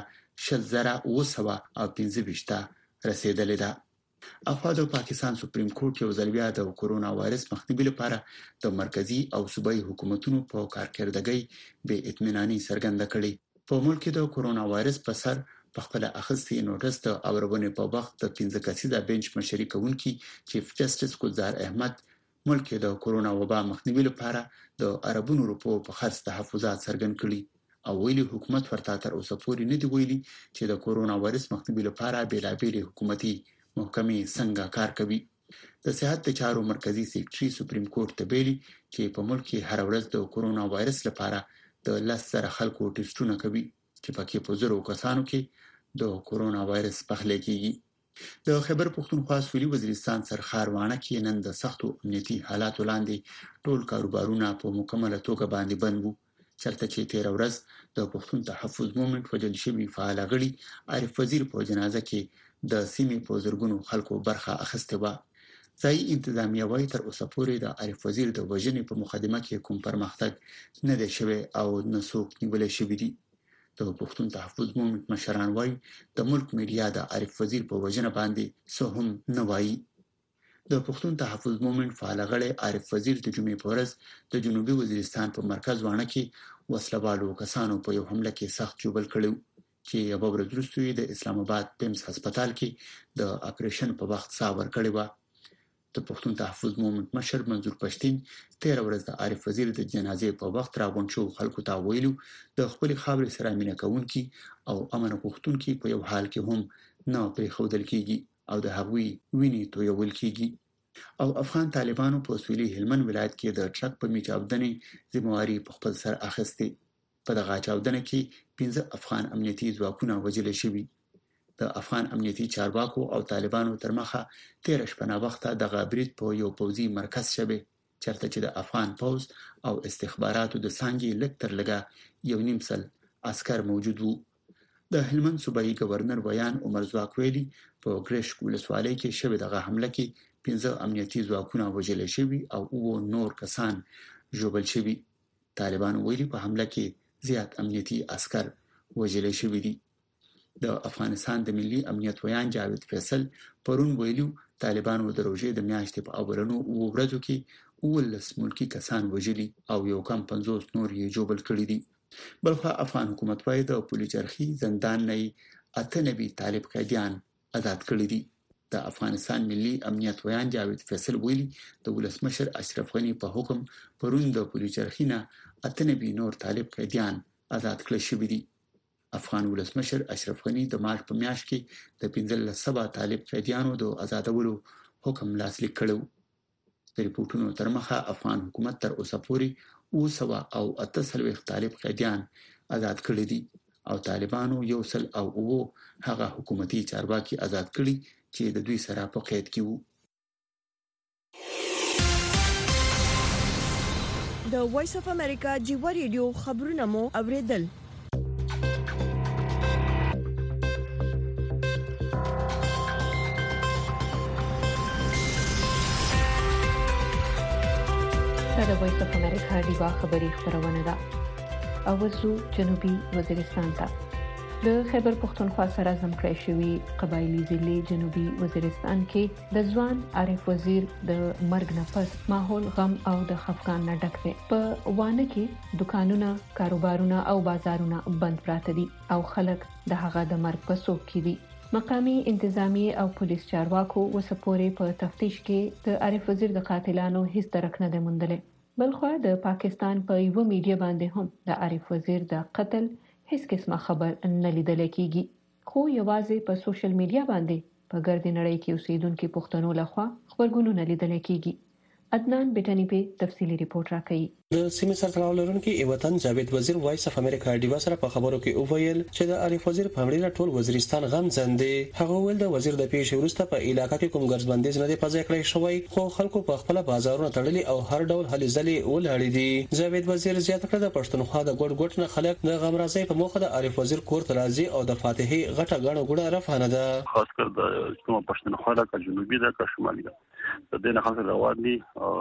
6,915 ته رسیدلې ده. اخوا د پاکستان سپریم کورټ یو ځل بیا د کورونا وایرس مخنیوي لپاره د مرکزی او صوبایي حکومتونو په کارکړدګۍ بې اطمیناني څرګنده کړې. په ملک کې د کورونا وایرس په سر په خپل اخستي نوټس د اوربونې په وخت د 15 کسیزه بنچ مشري کوونکی چیف جسټس ګلزار احمد ملک د کورونا وبا مخنیوي لپاره د عربونو روپو په خرڅ تحفظات څرګند کړي او ویلي حکومت ورته تر اوسه پورې نه دی ویلي چې د کورونا وایرس مخنیوي لپاره بیلابېلې حکومتي محکمې څنګه کار کوي. د صحت د چارو مرکزی سیکریټري سپریم کورټ ته ویلي چې په ملک کې هر ورځ د کورونا وایرس لپاره د 10,000 خلکو ټیسټونه کوي چې پکې په 0 کسانو کې د کورونا وایرس پخلی کیږي. د خیبر پختونخوا سویلي وزیرستان سرخار وانه کې نن د سختو امنیتي حالاتو لاندې ټول کاروبارونه په مکمله توګه باندې بند وو. چرته چې 13 ورځ د پښتون تحفظ مومنټ وجل شوی فعال غړي عارف وزیر په جنازه کې د سیمې په زرګونو خلکو برخه اخیسته و. ځای انتظامیه وايي تر اوسه پورې د عارف وزیر د وژنې په مقدمه کې کوم پرمختګ نه دی شوی او نه څوک نیول شوی دی. د پښتون تحفظ مومنټ مشران وايي د ملک میډیا د عارف وزیر په وژنه باندې څه هم نه وايي. د پښتون تحفظ مومنټ فعال غړي عارف وزیر د جمعې په ورځ د جنوبي وزیرستان په مرکز وانه کې وسلوالو کسانو په یو حمله کې سخت جوړل کړو چې یو ورځ وروسته د اسلام آباد پیمز هسپتال کې د اپریشن په وخت ساور کړی و. د پښتون تحفظ مومنت مشر منظور پښتين 13 ورځ د عارف وزیر د جنازې په وخت راغون شو خلکو ته ویلو د خپل خاورې سره مینه کوونکي او امن غوښتونکي په یو حال کې هم نه پرې خودل کیږي او د هغوی ویني تویول کیږي. او افغان طالبانو په سویلي هلمند ولایت کې د ټرک په میچاودنې ذمہواری په خپل سر اخیستې. په دغه چاودنه کې 15 افغان امنیتي ځواکونه وژل شوي. د افغان امنیتي چارواکو او طالبانو تر مخه 13 شپه نه وخت د غابریت په یو پوزي مرکز شبه چرته چې د افغان پوز او استخباراتو د سانګي لکتر لګا یو نیم سل عسكر موجود وو. د هلمند صوبایي گورنر بیان عمر زواک ویلي په ګریش ولسوالۍ کې شوه دغه حمله کې 15 امنیتي ځواکونه وژل شوي او نور کسان ژوبل شوي. طالبان ویلي په حمله کې زیات امنیتي عسكر وژل شوي دي. د افغانستان د ملي امنیت ویان جاوید فیصل پرون ویلو طالبانو د روزې د میاشتې په اولنو ورځو کې 19 ملکی کسان وژلي او یو کم 50 نور یې جوبل کړي دي. بلخو افغان حکومت وايي د پولیچرخي زندان نه 98 طالب قیدیان آزاد کړي دي. د افغانستان ملي امنیت ویان جاوید فیصل ویلي د ولسمشر اشرف غنی په حکم پرون د پولیچرخي نه 98 نور طالب قیدیان آزاد کړي شوي دي. افغان ولسمشر اشرف غنی د مارچ په میاشت کې د 15 طالب قیدیانو د آزادولو حکم لاسلیک کړو. د ریپورتونو تر مخه افغان حکومت تر اوسه پورې 238 طالب قیدیان آزاد کړي دي او طالبانو 100 هغه حکومتي چارواکي آزاد کړي چې د دوی سره په قید کې وو. د وایس اف امریکا جیو ریډیو خبرونه مو اوریدل. د وایس اف امریکا دیوا خبری خبرونه ده. اوسو جنوبي وزیرستان ته د خیبر پختونخوا سره زمکړې شوی قبایلی ضلع جنوبي وزیرستان کې د ځوان عارف وزیر د مرګ نه پس ماحول غم او د خفقان نه ډک دی. په وانه کې دکانونه، کاروبارونه او بازارونه بند پراته دي او خلک د هغه د مرګ په سوق کې دي. مقامی انتظامی او پولیس چارواکو وسپورې په تفتیش کې د عارف وزیر د قاتلانو هیڅ درک نه دی موندلی. بلخو د پاکستان په یو میډیا باندې هم د عارف وزیر د قتل هیڅ قسمه خبر نه لیدل کیږي. خو یوازې په سوشل میډیا باندې په ګرد نړۍ کې اوسیدونکو پښتنو لخوا خبرګونونه لیدل کیږي. عدنان بیٹانی په تفصیلی رپورت راکړي. د سیمې سرتراو لرونکي ایوتن جاوید وزیر وایس اف امریکا ډیوا سره په خبرو کې وویل چې د عارف وزیر په مړینه ټول وزیرستان غم زندي. هغه ویل د وزیر د پیښې وروسته په علاقې کې کوم ګرځبندیز نه دی پځای کړی شوی خو خلکو په خپل بازارونه تړلي او هر ډول هلې ځلې ولاړې دي. جاوید وزیر زیاته کړه د پښتونخوا د ګډ نه خلک د غم راځي په موخه د عارف وزیر کور ته راځي او د فاتحې غټه غاڼه ګوډه رفانه ده. خاص کر د کوم پښتونخوا د جنوبي د شمالي د دې نه خاصه روان دي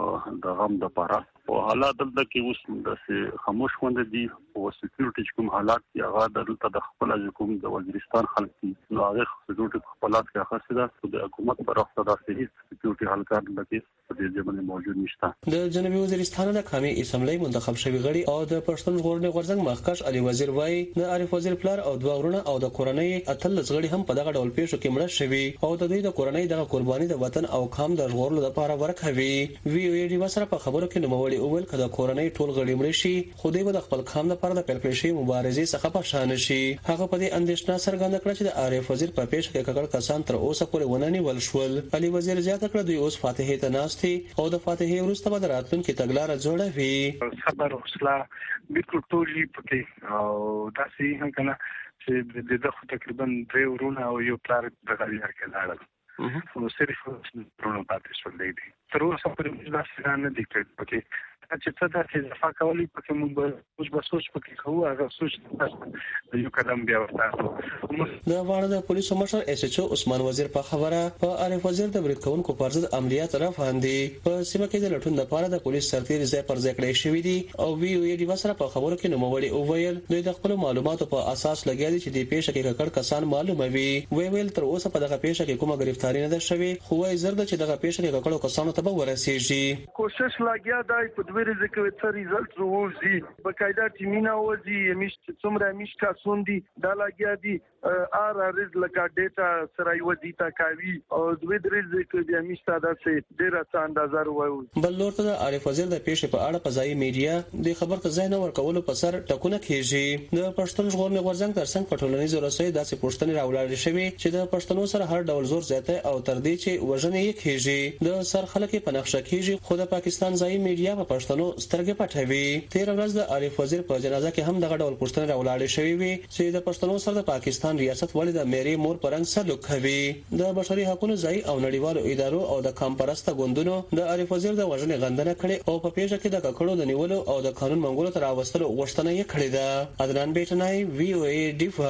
د غم د پاره او حالات دلته کې اوس د خاموش خوند دي او سکیورټي کوم حالات کې هغه دلته د خپل حکومت د وزیرستان خلک نو هغه سکیورټي خپلات کې خاصه ده د حکومت طرف ته د سکیورټي حالات دلته په دې ځای موجود نشته. د جنوبي وزیرستان د قومي اسمبلی منتخب شوی غړي او د پښتون ژغورنې غورځنګ مخکښ علي وزیر وایي د عارف وزیر پلار او دوه ورونه او د کورنۍ اتل غړي هم په دغه ډول پیښو کې مړه شوي او د دوی د کورنۍ د قرباني د وطن او قام د ژغورلو لپاره ورکوي. وی او ډي سره په خبرو کې نوموړي اول کده کورنۍ ټول غړي مړ شي خو دوی د خپل قام لپاره د پلپلشي مبارزې څخه په شان شي. هغه په دې اندېښنه څرګنده کړه چې د عارف وزیر په پیښه کې ککړ کسان تر اوسه پورې ونني ول شول. علي وزیر زیاته کړه دوی اوس فاتحې ته ناشتي او د فاتحې وروسته به راتلونکي تګلارې جوړوي. صبر او حوصله بالکل ټولې پکې او داسې هم کنه چې د دغه تقریبا 3 ورونه او یو پلار د غلیار کې لاړل نو صرف پرونو پاتې شول دي تر اوسه پورې داسې نه دي پکې چې څه د صفه کولی پکې موږ به سوچ پکې کوو هغه سوچ د یو قدم بیا ورته. د وانه د پولیسو مشر اس ایچ او عثمان وزیر په خبره په عارف وزیر د برید کوونکو پر ضد عملیات رافاندي. په سیمه کې د لټون لپاره د پولیس سرتیري ځای پر ځای کړی شوی دي او وی او ډي سره په خبرو کې نوموړي او ویل دوی د خپل معلوماتو په اساس لګیا دي چې د پیښه کې ککړ کسان معلوموي. ویل تر اوسه په دغه پیښه کې کومه گرفتاری نه ده شوې خو یې زرد چې دغه پیښه کې ککړو کسانو ته به ورسیږي. کوشش لګیا دی په دوی ځکه څه ریزلټ ووزي بقاعده ټیمینا وځي میش څومره میش کا سوندي دا لاګیا دي ار ارز لکه ډیټا سره یو دي تا کوي او دوی درې ځکه د میش تا داسې ډیره څه اندازه وایي. بل لور ته عارف وزیر د پیښې په اړه فضائي میډیا د خبر ته ځای نه ورکولو په سر ټکونه کیږي. د پښتون ژغورنې غورځنګ ترڅنګ په ټولنیزو رسنیو داسې پوښتنې راولاړې شوې چې د پښتنو سره هر ډول زور زیاته او تر دې چې وژنې یې کیږي د سر خلک په نقشه کیږي. خو د پاکستان ځایي میډیا په پښتنو سترګې پټوي. تیر ورځ د عارف وزیر په جنازه کې هم دغه ډول پوښتنې راولاړې شوې وي چې د پښتنو سره د پاکستان ریاست ولې د میری مور پرنګ سلوک کوي. د بشري حقوقو ځای او نړیوالو ادارو او د کمپرسته ګوندونو د عارف وزیر د وژنې غندنه کړې او په پیښه کې د ککړو د نیولو او د قانون منګولو تر راوستلو غوښتنه یې کړې ده. عدنان بیٹنای وی او ای ډیفا.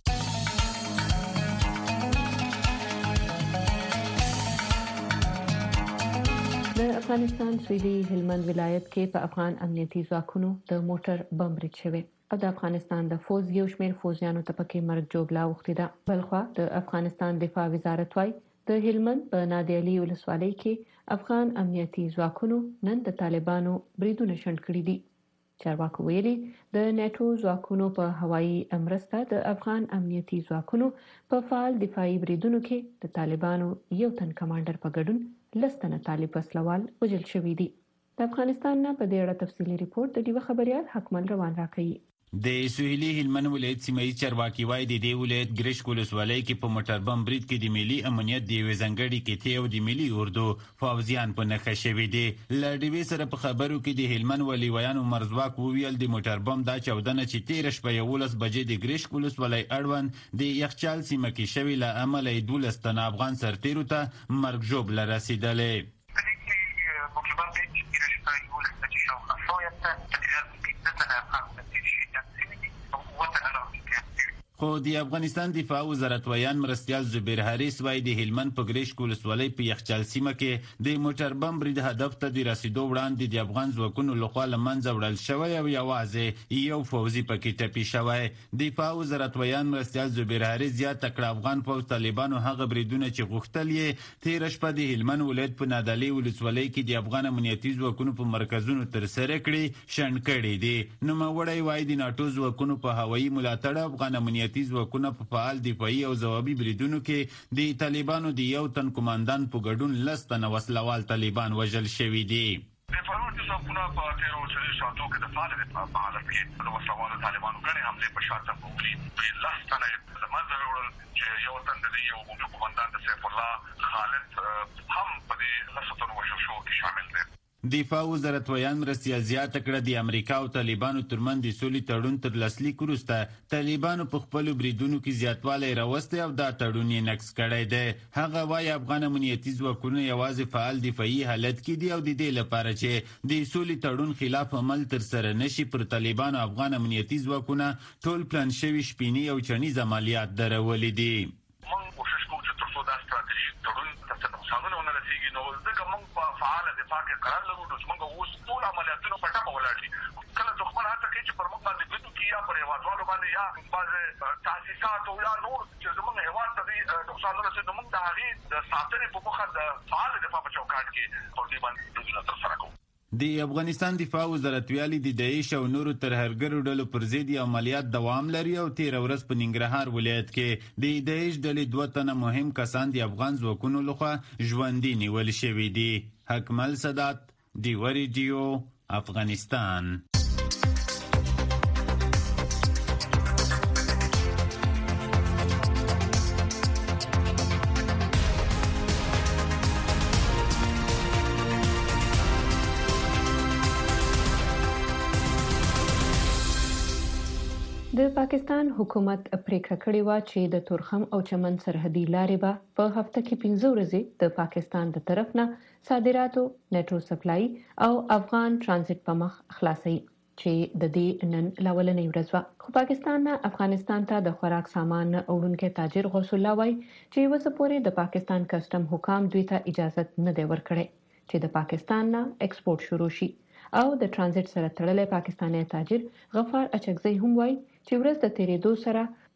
د افغانستان سویلي هلمند ولایت کې په افغان امنیتي ځواکونو د موټر بم برید شوی او د افغانستان د فوز یو شمېر فوجیانو ته پکې مرګ جوړه اوختي ده. بلخوا د افغانستان دفاع وزارت وايي د هلمند په نادي علي ولسوالۍ کې افغان امنیتي ځواکونو نن د طالبانو بریدونه شنډ کړي دي. چارواکو ویلي د نیټو ځواکونو په هوایي مرسته د افغان امنیتي ځواکونو په فعال دفاعي بریدونو کې د طالبانو یو تن کمانډر په ګډون 10 تنه طالب وسلوال وژل شوي دي. د افغانستان نه په دې اړه تفصیلي ریپورت د ډیوه خبريال حکمل روان راکړي. د سوهیلي هلمند ولایت سیمایي چارواکي وایي د دې ولایت ګرشک ولسوالۍ کې په موټر بم برید کې د ملي امنیت د یوې ځانګړې کتې او د ملي اردو پوځیان په نښه شوي دي. له ډیوې سره په خبرو کې د هلمند والي ویان عمر ځواک وویل د موټر بم دا چاودنه چې تېره شپه 11 بجې د ګرشک ولسوالۍ اړوند د یخچال سیمه کې شوې له امله 12 تنه افغان سرتیرو ته مرګ ژوبله رسېدلې. خو د افغانستان دفاع وزارت ویان مرستیال زبیر حریث وایي د هلمند په ګرشک ولسوالۍ په یخچال سیمه کې د موټر بم برید هدف ته د رسیدو وړاندې د افغان ځواکونو لخوا له منځه وړل شوی او یوازې یو فوځي پکې ټپي شوی. دفاع وزارت ویان مرستیال زبیر حریث زیاته کړه افغان پوځ طالبانو هغه بریدونه چې غوښتل یې تېره شپه د هلمند ولایت په نادعلي ولسوالۍ کې د افغان امنیتي ځواکونو په مرکزونو ترسره کړي شنډ کړي دي. نوموړی وایي د ناټو ځواکونو په هوایي ملاتړ افغان امنیتي ځواکونه په فعال دفاعي او ځوابي بریدونو کې د طالبانو د یو تن کمانډان په ګډون 10 تنه وسلوال طالبان وژل شوي دي. دفاعي ځواکونه په تیرو ساعتونو کې د فعال دفاع په حالت کې د وسلوالو طالبانو ګڼې حملې په شاته وکړې. په 10 تنه له منځه وړل چې یو تن د یو کمانډان د سیف الله خالد هم په دې 10 تنو وژل شوو کې شامل دی. دفاع وزارت ویان مرستیال زیاته کړه د امریکا او طالبانو ترمنځ د سولې تړون تر لاسلیک وروسته طالبانو په خپلو بریدونو کې زیاتوالی راوستی او دا تړون یې نقض کړی دی. هغه وایي افغان امنیتي ځواکونه یوازې فعال دفاعي حالت کې دي او د دې لپاره چې د سولې تړون خلاف عمل ترسره نشي پر طالبانو افغان امنیتي ځواکونه ټول پلان شوي شپینی او چڼیز عملیات درولي دي. موږ کوشش کوو چې تر څو دا ستراتیژیک تړون ته څه نقصانونه ونه رسېږي نو ځکه موږ په فعاله دفاع کې قرار لرو نو موږ اوس ټول عملیاتونه په ټپه ولاړ دي. کله دښمن هڅه کوي چې پر موږ باندې برید وکړي یا پر هېوادوالو باندې یا بعضې تاسیسات او یا نور چې زموږ هېواد ته دې نقصان ورسوي نو موږ د هغې د ساتنې په موخه د فعاله دفاع په چوکاټ کې پر دې باندې بریدونه ترسره کوو. د افغانستان دفاع وزارت ویالي د داعش او نورو ترهګرو ډلو پر ضد عملیات دوام لري او تېره ورځ په ننګرهار ولایت کې د داعش ډلې 2 تنه مهم کسان د افغان ځواکونو لخوا ژوندي نیول شوي دي. حکمل سادات ډیوه ریډیو افغانستان. د پاکستان حکومت پریکړه کړې و چې د تورخم او چمن سرحدي لارې به په هفته کې 15 ورځې د پاکستان د طرف نه صادراتو نیټو سپلای او افغان ترانزیت په مخ خلاصي چې د دې نن لاولنې ورځ و. خو پاکستان نه افغانستان ته د خوراک سامان اوړونکو تاجر غوث الله وای چې وسه پورې د پاکستان کسٹم حکام دوی ته اجازه نه دی ورکړی چې د پاکستان نه ایکسپورت شروع شي او د ترانزیت سره تړلې پاکستاني تاجر غفار اچکزی هم وای چې ورځ د تیریدو سره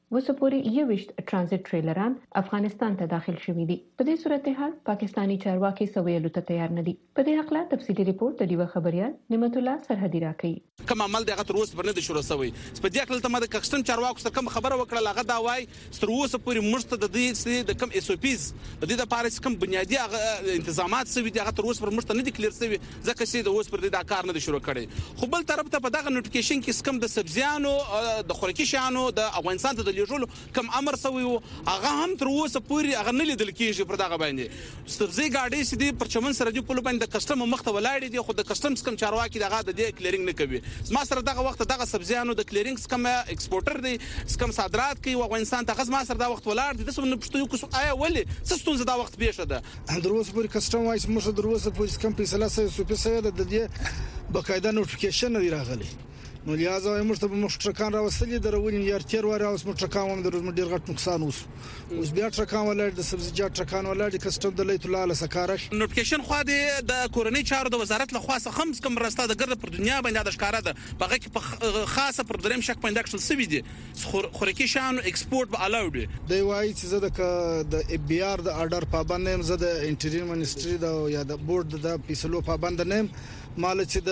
وسپوري 21 ترانزیت ټریلران افغانستان ته داخل شوي دي. په دې صورتحال پاکستانی چارواکي سویلو ته تیار نه دي. په دې حق لا تفصیلي ریپورت د دیوه خبريال نعمت الله سرحدي راکړي. کوم عمل دغه تر اوسه پرنه د شروع شوی په دې حق ته مده کښتم چارواکو سره کوم خبره وکړه هغه دا وای تر اوسه پورې مرسته د دې د کوم اس او پیز د دې د پاریس کوم بنیادی انتظامات سوي دي هغه تر اوسه پر مرسته نه دي کلیر سوي ځکه چې د اوس پر دې دا کار نه شروع کړي. خو بل طرف ته په دغه نوټیفیکیشن کې کوم د سبزیانو د خوراکي شیانو د افغانستان ته د لیږلو کوم امر سوی هغه هم تر اوسه پورې هغه نه لیدل کیږي پر دغه باندې سبزی گاډي سدي پر چمن سره دی په باندې د کسٹم مخته ولاړ دي خو د کسٹمز کوم چارواکي دغه د کلیرینګ نه کوي. ما سره دغه وخت دغه سبزیانو د کلیرینګ کوم ایکسپورټر دی کوم صادرات کوي افغانستان ته ما سره دا وخت ولاړ دي د څه نه پښتو کوم آیا ولې څه ستونزه دا وخت پیښه ده در اوسه پورې کسٹم وایس موږ در اوسه پورې کوم فیصله سوي د دې بقاعده نوټیفیکیشن نه راغلي نو لہذا موږ ته موږ ټرکان راوستلې درولین یار تیر واره اوس موږ ټرکان هم درو ډیر غټ نقصان اوس بیا ټرکان ولر د سبزیجات ټرکان ولر د کسٹم د لیت الله لسکارخ نوټیفیکیشن خو د کورنۍ چارو د وزارت له خاصه خمس کم راسته د ګرد پر دنیا باندې د ښکارا ده بغه کې خاصه پر دریم شک باندې اکشن سوي دي خوراکي شانو ایکسپورت به الاود دی وایي چې د ای بي ار د آرډر پابند نیم زه د انټرین منسټری د یا د بورډ د پیسلو پابند نیم مال چې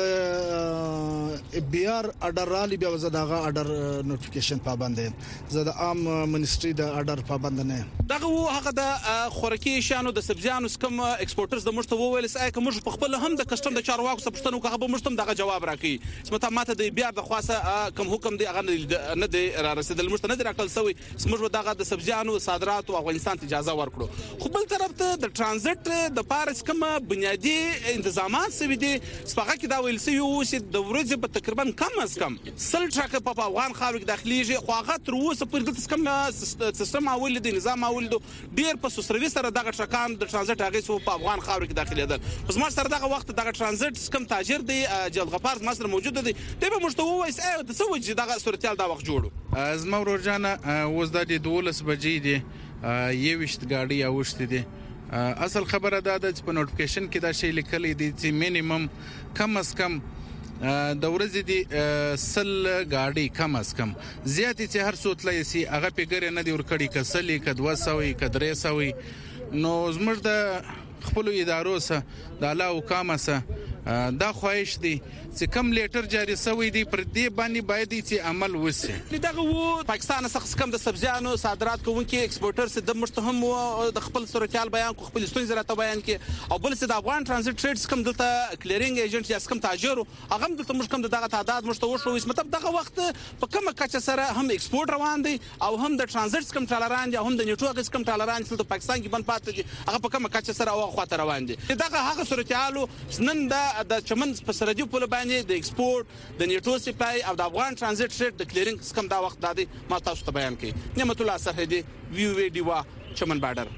د ای بي ار آرډر رالي بیا زه دغه آرډر نوټیفیکیشن پابند یم زه د عام منسټری د آرډر پابند نه یم دغه هغه د خوراکي شانو د سبزیانو کوم ایکسپورټرز د مشته وویل سای کوم په خپل هم د کسٹم د چارواکو سپښتنو کوغه به مشتم دغه جواب راکړي سمته ماته د بیا د خاصه کوم حکم دی هغه نه دی را رسیدل مشته نه راکړل سوی سمجو دغه د سبزیانو صادرات او افغانستان ته اجازه ورکړو خو بل طرف ته د ترانزیت د پاریس کوم بنیادی انتظامات سوي دي سپاغه کې دا ویل سوي او چې د ورځې په تقریبا کم از کم سل ټرک په افغان خاور کې داخليږي خو هغه تر اوسه پورې د کوم سیستم اول د نظام اول ډیر په سروي سره دغه ټرکان د ترانزیت هغه سو په افغان خاور کې داخليدل خو ما سره دغه وخت دغه ترانزیت کوم تاجر دی جلغپار ما سره موجود دی ته به مشته وایس د څه وجه دغه صورتحال دا وخت جوړو ازما ورجانه اوس د 12 بجې دی یوشت گاډي اوشت دي اصل خبره دا د په نوټیفیکیشن کې دا شی لیکلي دي چې مینیمم کم از کم د ورځې دی سل گاډي کم از کم زیاتې چې هر څو تلای سي هغه پیګر نه دی ورکړي کسلې ک 200 ک 300 نو زموږ د خپل ادارو سره د الله حکم سره دا خواهش دي چې کم لیټر جاری شوی دی پر دې باندې باید چې عمل وشي دغه وو پاکستان څخه کم د سبزیانو صادرات کوونکي ایکسپورټرز د مشتهم د خپل صورتحال بیان کو خپل ستونزې راته بیان کې او بل څه د افغان ترانزیت ټریډز کم دلته کلیرینګ ایجنټ یا کم تاجر هغه دلته مش کم دغه تعداد مشتو شو مطلب دغه وخت په کومه کچه سره هم ایکسپورټ روان دي او هم د ترانزیت کم ټالران یا هم د نیټورک کم ټالران چې د پاکستان کې بن پاتې دي هغه په کومه کچه سره او خاطر روان دي دغه هغه صورتحال نن د چمن په سرحدي پول باندې د ایکسپورټ د نیټو سپلای او د افغان ترانزیت ټریډ د کلیرینګ کم دا وخت دادي ما تاسو ته بیان کړي نعمت الله سرحدي ویو وی دیوا چمن بارډر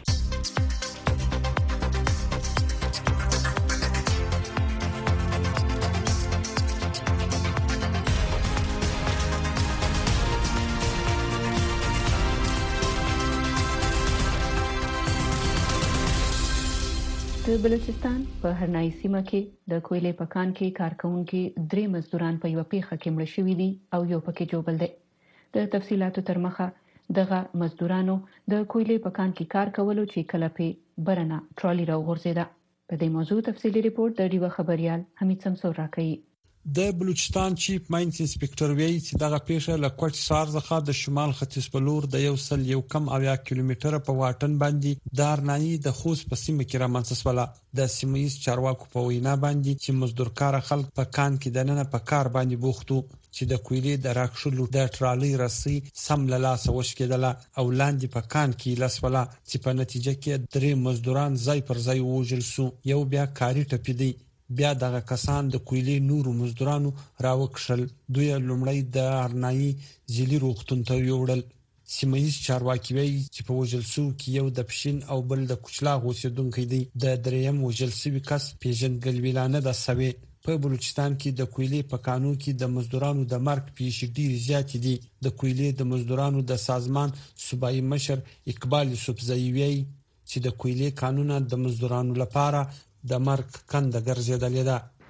د بلوچستان په هرنای سیمه کې د کویلې پکان کې کارکونکو 3 مزدوران په یو پیښه کې مړ شوي دي او یو پکې جوړل دي د تفصيلاتو تر مخه دغه مزدورانو د کویلې پکان کې کار کولو چې کله په برنه ټرالي راغورځیده په دې موضوع تفصیلی ریپورت د ریو خبريال حمید سمسور راکړي د بلوچستان چیف ماینز انسپکټر وی چې دغه پیښه له کوټ سار څخه د شمال ختیځ په لور د 100 کیلومتر په واټن باندې د ارنانی د خوست په سیمه کې رامنځته شوه د سیمایي چارواکو په وینا باندې چې مزدورکار خلک په کان کې د نن په کار باندې بوختو چې د کویلې د راکښلو د ټرالي رسي سم له لاس وشکېدله او لاندې په کان کې لاسوله چې په نتیجه کې 3 مزدوران ځای پر ځای وژل شو یو بیا کاری ټپیدي بیا دغه کسان د کویلې نورو مزدورانو راوکشل دوی لومړی د ارنایی ځلی روغتون ته یوړل سیمایي چارواکي وی چې په وژل شو کې یو د پښین او بل د کوچلاغ اوسیدونکو دی د دریم وژل شوی کس پیژندګل ویلانه د سوي په بلوچستان کې د کویلې په قانون کې د مزدورانو د مرګ پیښې ډېر زیات دي د کویلې د مزدورانو د سازمان صوبایي مشر اقبال یوسفزئی وی چې د کویلې قانون د مزدورانو لپاره د مرګ کنده ګرځیدلې ده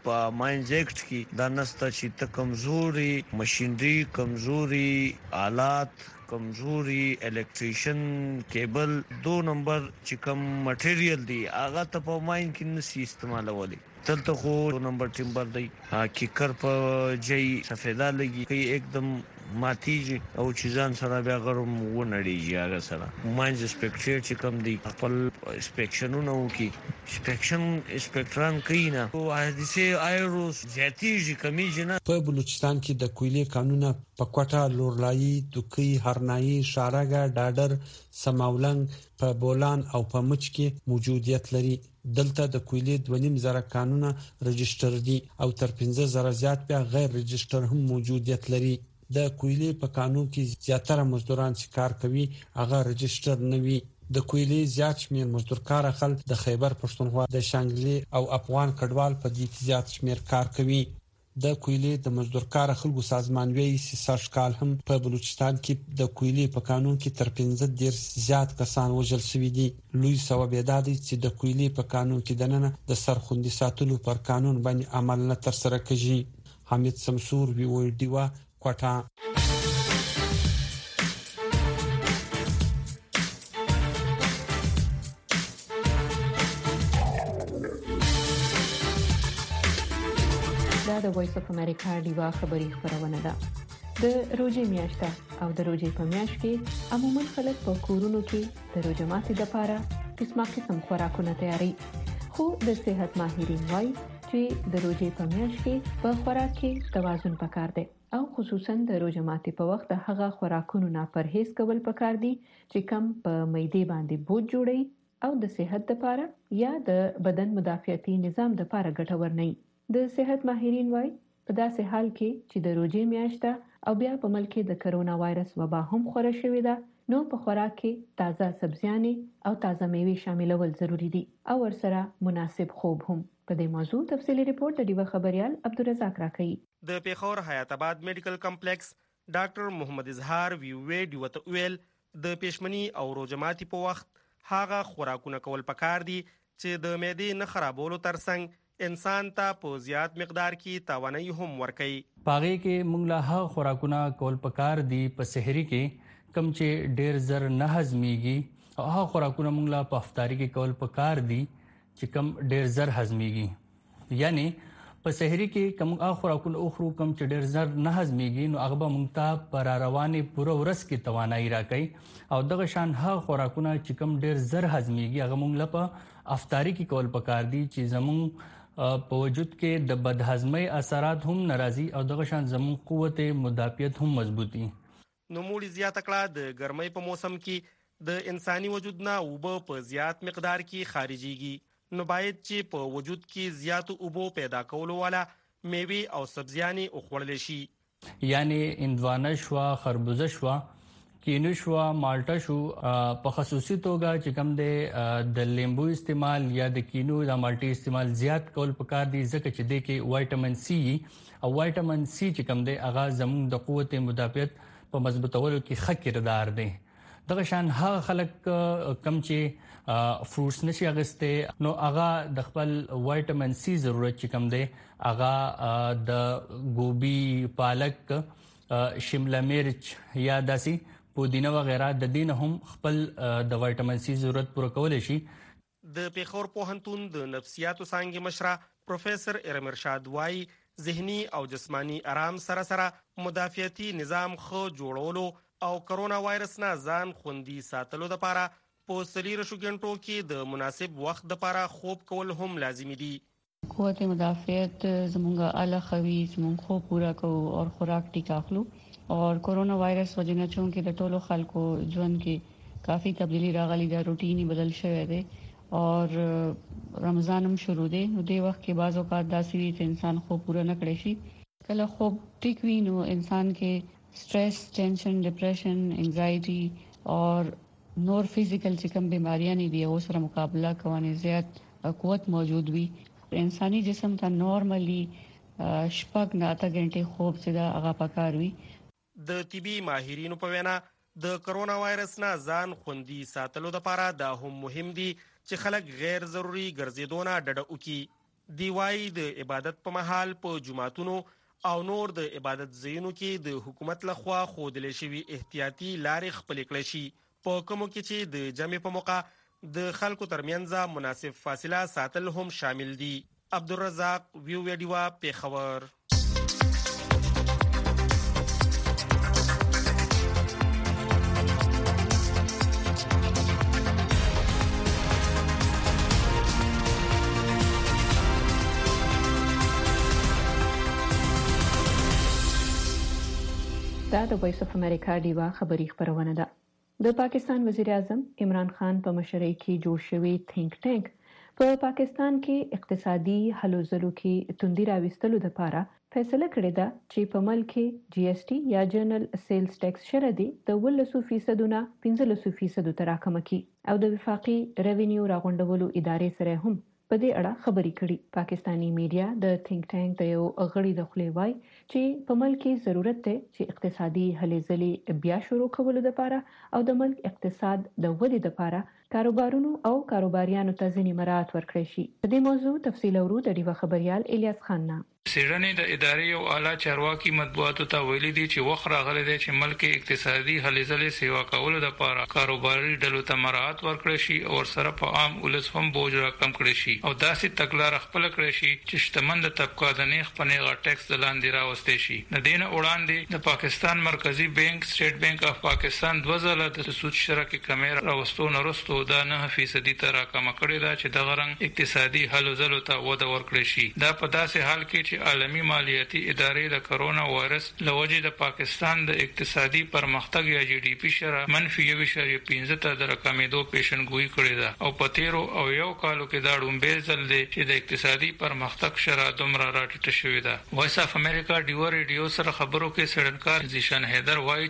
په ماینز ایکټ کې دا نسته چې ته کمزوري ماشينري کمزوري آلات کمزوري الکتریشن کیبل 2 نمبر چې کوم مټیریل دی هغه ته په ماین کې نشي استعمالولي تلته خو 2 نمبر ټیمبر دی کیکر په جای سفیدا لګي کوي एकदम ماتیږي او چې ځان سره بیا غرم ونړيږي هغه سره ماینز سپیکټر چې کوم دی خپل سپیکشنونه وکي سپیکټران کینا او حادثه ایروس زیاتیږي کمیږي نه. په بلوچستان کې د کویلې قانون په کوټه لورلایي دوکي هرنایي شارګه ډاډر سماولنګ په بولان او په مچ کې موجودیت لري. دلته د کویلې 2.5 زره قانونه رجستر دي او تر 15 زره زیات بیا غیر رجستر هم موجودیت لري. د کویلې په قانون کې زیاتره مزدوران چې کار کوي هغه رجستر نه وي. د کویلې زیات شمیر مزدورکار خلک د خیبر پښتونخوا د شانګلي او افغان کډوال په دې زیات شمیر کار کوي. د کویلې د مزدورکار خلکو سازمان ویلي چې سږ کال هم په بلوچستان کې د کویلې په قانون کې تر 15 زیات کسان وژل شوي دي. لوی سبب دا دی چې د کویلې په قانون کې دننه د سرخوندي ساتلو پر قانون باندې عمل نه تر سره کیږي. حمید سمسور وی وی دیوا کوټه. دا د وایس اف امریکا دیوا خبری خبرونه ده. د روزي میاشته او د روزي په میاشت کې عموما خلک په کورونو کې د روزه ماتي لپاره قسم خوراکونه تیاری. خو د صحت ماهرین وايي چې د روزي په میاشت کې په خوراک کې توازن پکار دی او خصوصا د روزه ماتي په وخت هغه خوراکونو نه پرهیز کول پکار دي چې کم په معدې باندې بوج جوړي او د صحت لپاره یا د بدن مدافعتي نظام لپاره ګټور نه. د صحت ماهرین وايي په داسې حال کې چې د روزي میاشته او بیا په ملک کې د کرونا وایرس وبا هم خوره شوې ده نو په خوراک کې تازه سبزیانې او تازه میوې شاملول ضروری دي او ورسره مناسب خوب هم. په دې موضوع تفصیلی ریپورت د دیو خبريال عبدالرزاق راکړي. د پیښور حیات آباد میډیکل کمپلیکس ډاکټر محمد اظهار وی دیوته ویل د پېشمنی او روزماتي په وخت هاغه خوراکونه کول پکار دي چې د معدې نه خرابولو ترڅنګ انسان ته په زیات مقدار کې توانایي هم ورکړي. پاغه کې موږ له هغه خوراکونه کول پکار دي په سحری کې کم چې ډیر زر نه هضميږي او هغه خوراکونه موږ له په افطاری کې کول پکار دي چې کم ډیر زر هضميږي. یعنی په سحری کې کوم هغه خوراکونه اخرو کم چې ډیر زر نه هضميږي نو هغه به موږ ته پر رواني پوره ورځ کې توانایي راکړي او دغه شان هغه خوراکونه چې کم ډیر زر هضميږي هغه موږ له په افطاری کې کول پکار دي چې زموږ په وجود کې د بدهضمۍ اثرات هم ناراضي او دغه شان زموږ قوت مدافعت هم مضبوطي. نو موږ زیاته کړه د ګرمۍ په موسم کې د انساني وجود نه اوبه په زیات مقدار کې خارجيږي نو باید چې په وجود کې زیات اوبه پیدا کولو والا میوې او سبزیانې وخوړل شي. یعنی اندوانه شو، خربوزه شو، کینو شو، مالټا شو. په خصوصي توګه چې کوم د لیمبو استعمال یا د کینو د مالټي استعمال زیات کول پکار دي ځکه چې د کې وټامین سی او وټامین سی چې کوم دی هغه زموږ د قوت مدافعت په مضبوطولو کې ښه کردار دی. دغه شان هغه خلک کم چې فروټس نشي اغسته نو هغه د خپل وټامین سی ضرورت چې کوم دی هغه د ګوبي، پالک، شمله مرچ یا داسي پودینه وغیرہ د دین هم خپل د وټامین سی ضرورت پوره کولای شي. د پیښور پوهنتون د نفسیاتو څانګې مشره پروفیسور ارم ارشاد وايي ذهني او جسمانی آرام سره سره مدافعتي نظام خو جوړولو او کرونا وایرس نه ځان خوندي ساتلو لپاره په 30 غنټو کې د مناسب وخت لپاره خوب کول هم لازمي دي. قوت مدافعت زمونږه اعلی خوي زمونږ خو پورا کو او خوراک ټیکا اخلو اور کورونا وایرس وجنه چون کې د ټولو خلکو ژوند کې کافی تبدیلی راغلی دا روټینی بدل شوی دی اور رمضان هم شروع دی نو د وخت کې بعض اوقات داسې وي چې انسان خو پورا نه کړی شي کله خو ټیک وي نو انسان کې سټرس، ټینشن، ډیپریشن، انزایټي اور نور فزیکل چې کوم بیماریاں دي او سره مقابله کوي زیات قوت موجود وي. انساني جسم ته نارملی شپږ نه اته غنټې خوب چې دا هغه پکار وي. د طبي ماهرینو په وینا د کرونا وایرس نه ځان خوندي ساتلو لپاره دا هم مهم دي چې خلک غیر ضروري ګرځېدونه ډډه وکړي. دی وايي د عبادت په مهال په جماعتونو او نور د عبادت ځایونو کې د حکومت لخوا ښودل شوي احتیاطي لارې خپلې کړې شي، په کومو کې چې د جمع په موقع د خلکو ترمنځ مناسب فاصله ساتل هم شامل دي. عبدالرزاق ویډیو پیښور. دا د وایس اف امریکا ډیوا خبری خبرونه ده. د پاکستان وزیر اعظم عمران خان په مشرۍ کې جوړ شوی تھینک ټانک په پاکستان کې اقتصادي هلو ځلو کې توندي راوستلو لپاره فیصله کړې ده چې په ملک کې جی اس ټي یا جنرال سیلز ټیکس شردي د 18% نه 15% ته راکمه کی او د وفاقي ریوینیو راغونډولو ادارې سره هم په دې اړه خبرې کړي. پاکستانی میډیا د تھینک ټانک د یو غړي د خولې وای چې په ملک کې ضرورت ده چې اقتصادي هلې ځلې بیا شروع کولو لپاره او د ملک اقتصاد د ودې لپاره کاروبارونو او کاروباریانو ته ځینې مراعات ورکړي شي. په دې موضوع تفصیل اورو د ډیوا خبريال الیاس خان نه. سیډنی د ادارې او اعلی چارواکي مطبوعاتو ته ویلي دي چې وخت راغلی دی چې ملک اقتصادي هلې ځلې سیوا کولو لپاره کاروباري ډلو ته مراعات ورکړي شي او سره په عام ولس هم بوج راکم کړي شي او داسې تګلارې خپل کړي شي چې شتمن طبقه د نیغ په نیغه ټیکس لاندې راوستي شي. د دین وړاندې د پاکستان مرکزی بانک سټیټ بانک اف پاکستان 2000 د سود شرکې کمې راوستو نرستو دا 9% ته راکم کړي دا چې د غرنګ اقتصادي هلو ځلو ته وده ورکړي شي. دا په داسې حال کې چې عالمی مالیاتي ادارې د کرونا وایرس لوجې د پاکستان د اقتصادي پرمختګ یا جی ډي پی شرح -1.15 ته د رقمېدو پیشنګوئی کړې ده او په تیرو او یو کالو کې دا ډومبې ځل دی چې د اقتصادي پرمختګ شرح دومره راټیټه شوې ده. وایس اف امریکا ډیوا ریډیو سره خبرو کې سړنکار زیشان حیدر وایي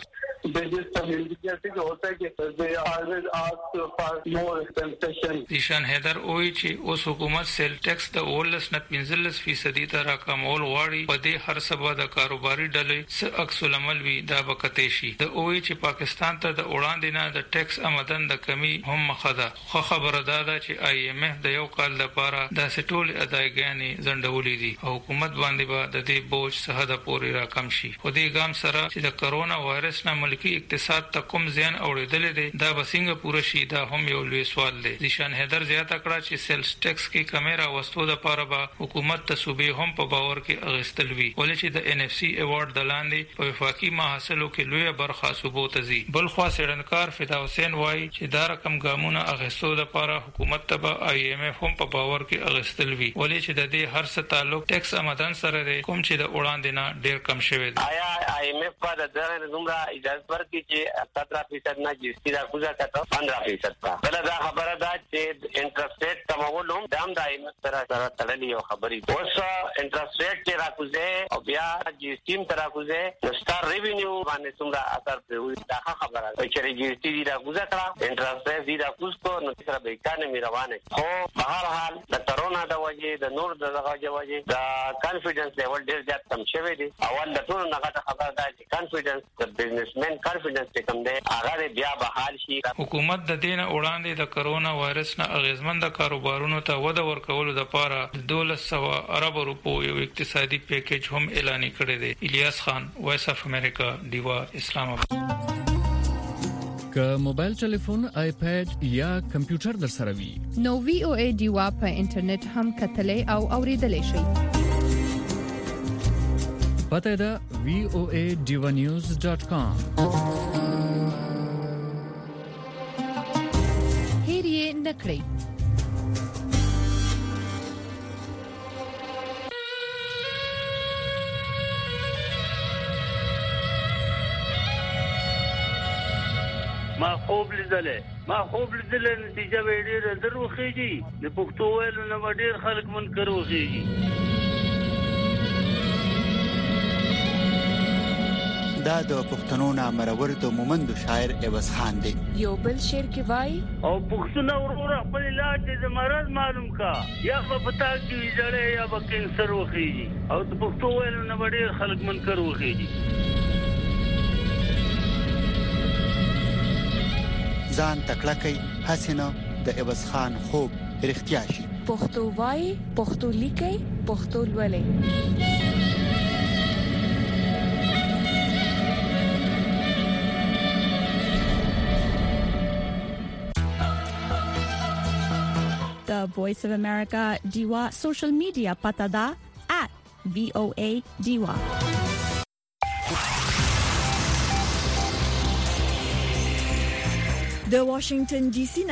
زیشان حیدر وایي چې اوس حکومت سیل ټیکس د 18 نه 15% ته راکمول غواړي. په دې هر سبا د کاروباري ډلې څخه عکس العمل وي دا بکته شي. د وایي چې پاکستان ته د وړاندې نه د ټیکس آمدن د کمی هم مخه ده. خو خبره ده چې آی ایم اف د یو کال لپاره د سټول ادایګانې زندولې دي او حکومت باندې به د دې بوج څخه د پوري راکم شي. خو دې ګام سره چې د کرونا وایرس نه ملکی اقتصاد ته کوم زیان اوریدل دي دا بسنګ پوره شي دا هم یو لوی سوال دی. زیشان حیدر زیاته کړه چې سیلز ټیکس کې کمیرا وستو د لپاره به حکومت ته صوبې هم په باور کې اغستل وی ولې چې د ان اف سی ایوارډ د لاندې په وفاقي محاصلو کې لوی برخه صوبو ته زی. بل خو سړنکار فدا حسین وایي چې دا رقم ګامونه اغستو د لپاره حکومت ته به آی ایم اف هم په باور کې اغستل وی ولې چې د دې هر څه تعلق ټیکس آمدن سره دی کوم چې د وړاندې نه ډیر کم شوی دی. آیا آی ایم اف په دغه زمرا اجازه ورکړي چې 17% نه جستی راکوزا کته 15% کا بل دا خبره ده چې انټرست ریټ کمول هم دام د آی ایم اف سره تړلې یو خبرې اوس انټرست ریټ چې راکوزه او بیا جستی تر راکوزه د ستار ریوینیو باندې څومره اثر پرې دا خبره ده چې جستی دی راکوزا کړه انټرست ریټ دی راکوز کو نو سره به اکانومي روانه خو په هر حال د کرونا د وجې د نور د وجې د کانفیډنس لیول ډیر زیات کم شوی دی. اول د ټول نه غټه خبره ده چې کانفیډنس د بزنسمن کانفیډنس کم دی هغه بیا بحال شي. حکومت د دین وړاندې د کرونا وایرس نه اغیزمن د کاروبارونو ته وده ورکولو لپاره 1200 ارب روپو یو اقتصادي پیکیج هم اعلان کړی دی. الیاس خان وایس اف امریکا دیوا اسلام آباد. که موبایل ټلیفون آیپاد یا کمپیوټر در سره وي نو وی او ای دیوا په انټرنیټ هم کتلې او اوریدلې شي. پته ده voaDivanews.com. هیر یې نکړئ. ما خوب لیدلې نتیجه به ډېره دروخیږي د پښتو ویلو نه ډېر خلک منکر وخیږي. دا د پښتنو نامرور د مومند شاعر عوض خان دی. یو بل شعر کې وای او پښتون ورور خپل علاج د مرض معلوم کا یا په پتا کې ویځړې یا په کینسر وخیږي او د پښتو ویلو نه ډېر خلک منکر وخیږي. ځان تکړه کوي حسینه د عوض خان خوب رښتیا شي. پښتو وای، پښتو لیکي، پښتو لولئ. The Voice of America Diwa social media pata da @VOA Diwa. The Washington DC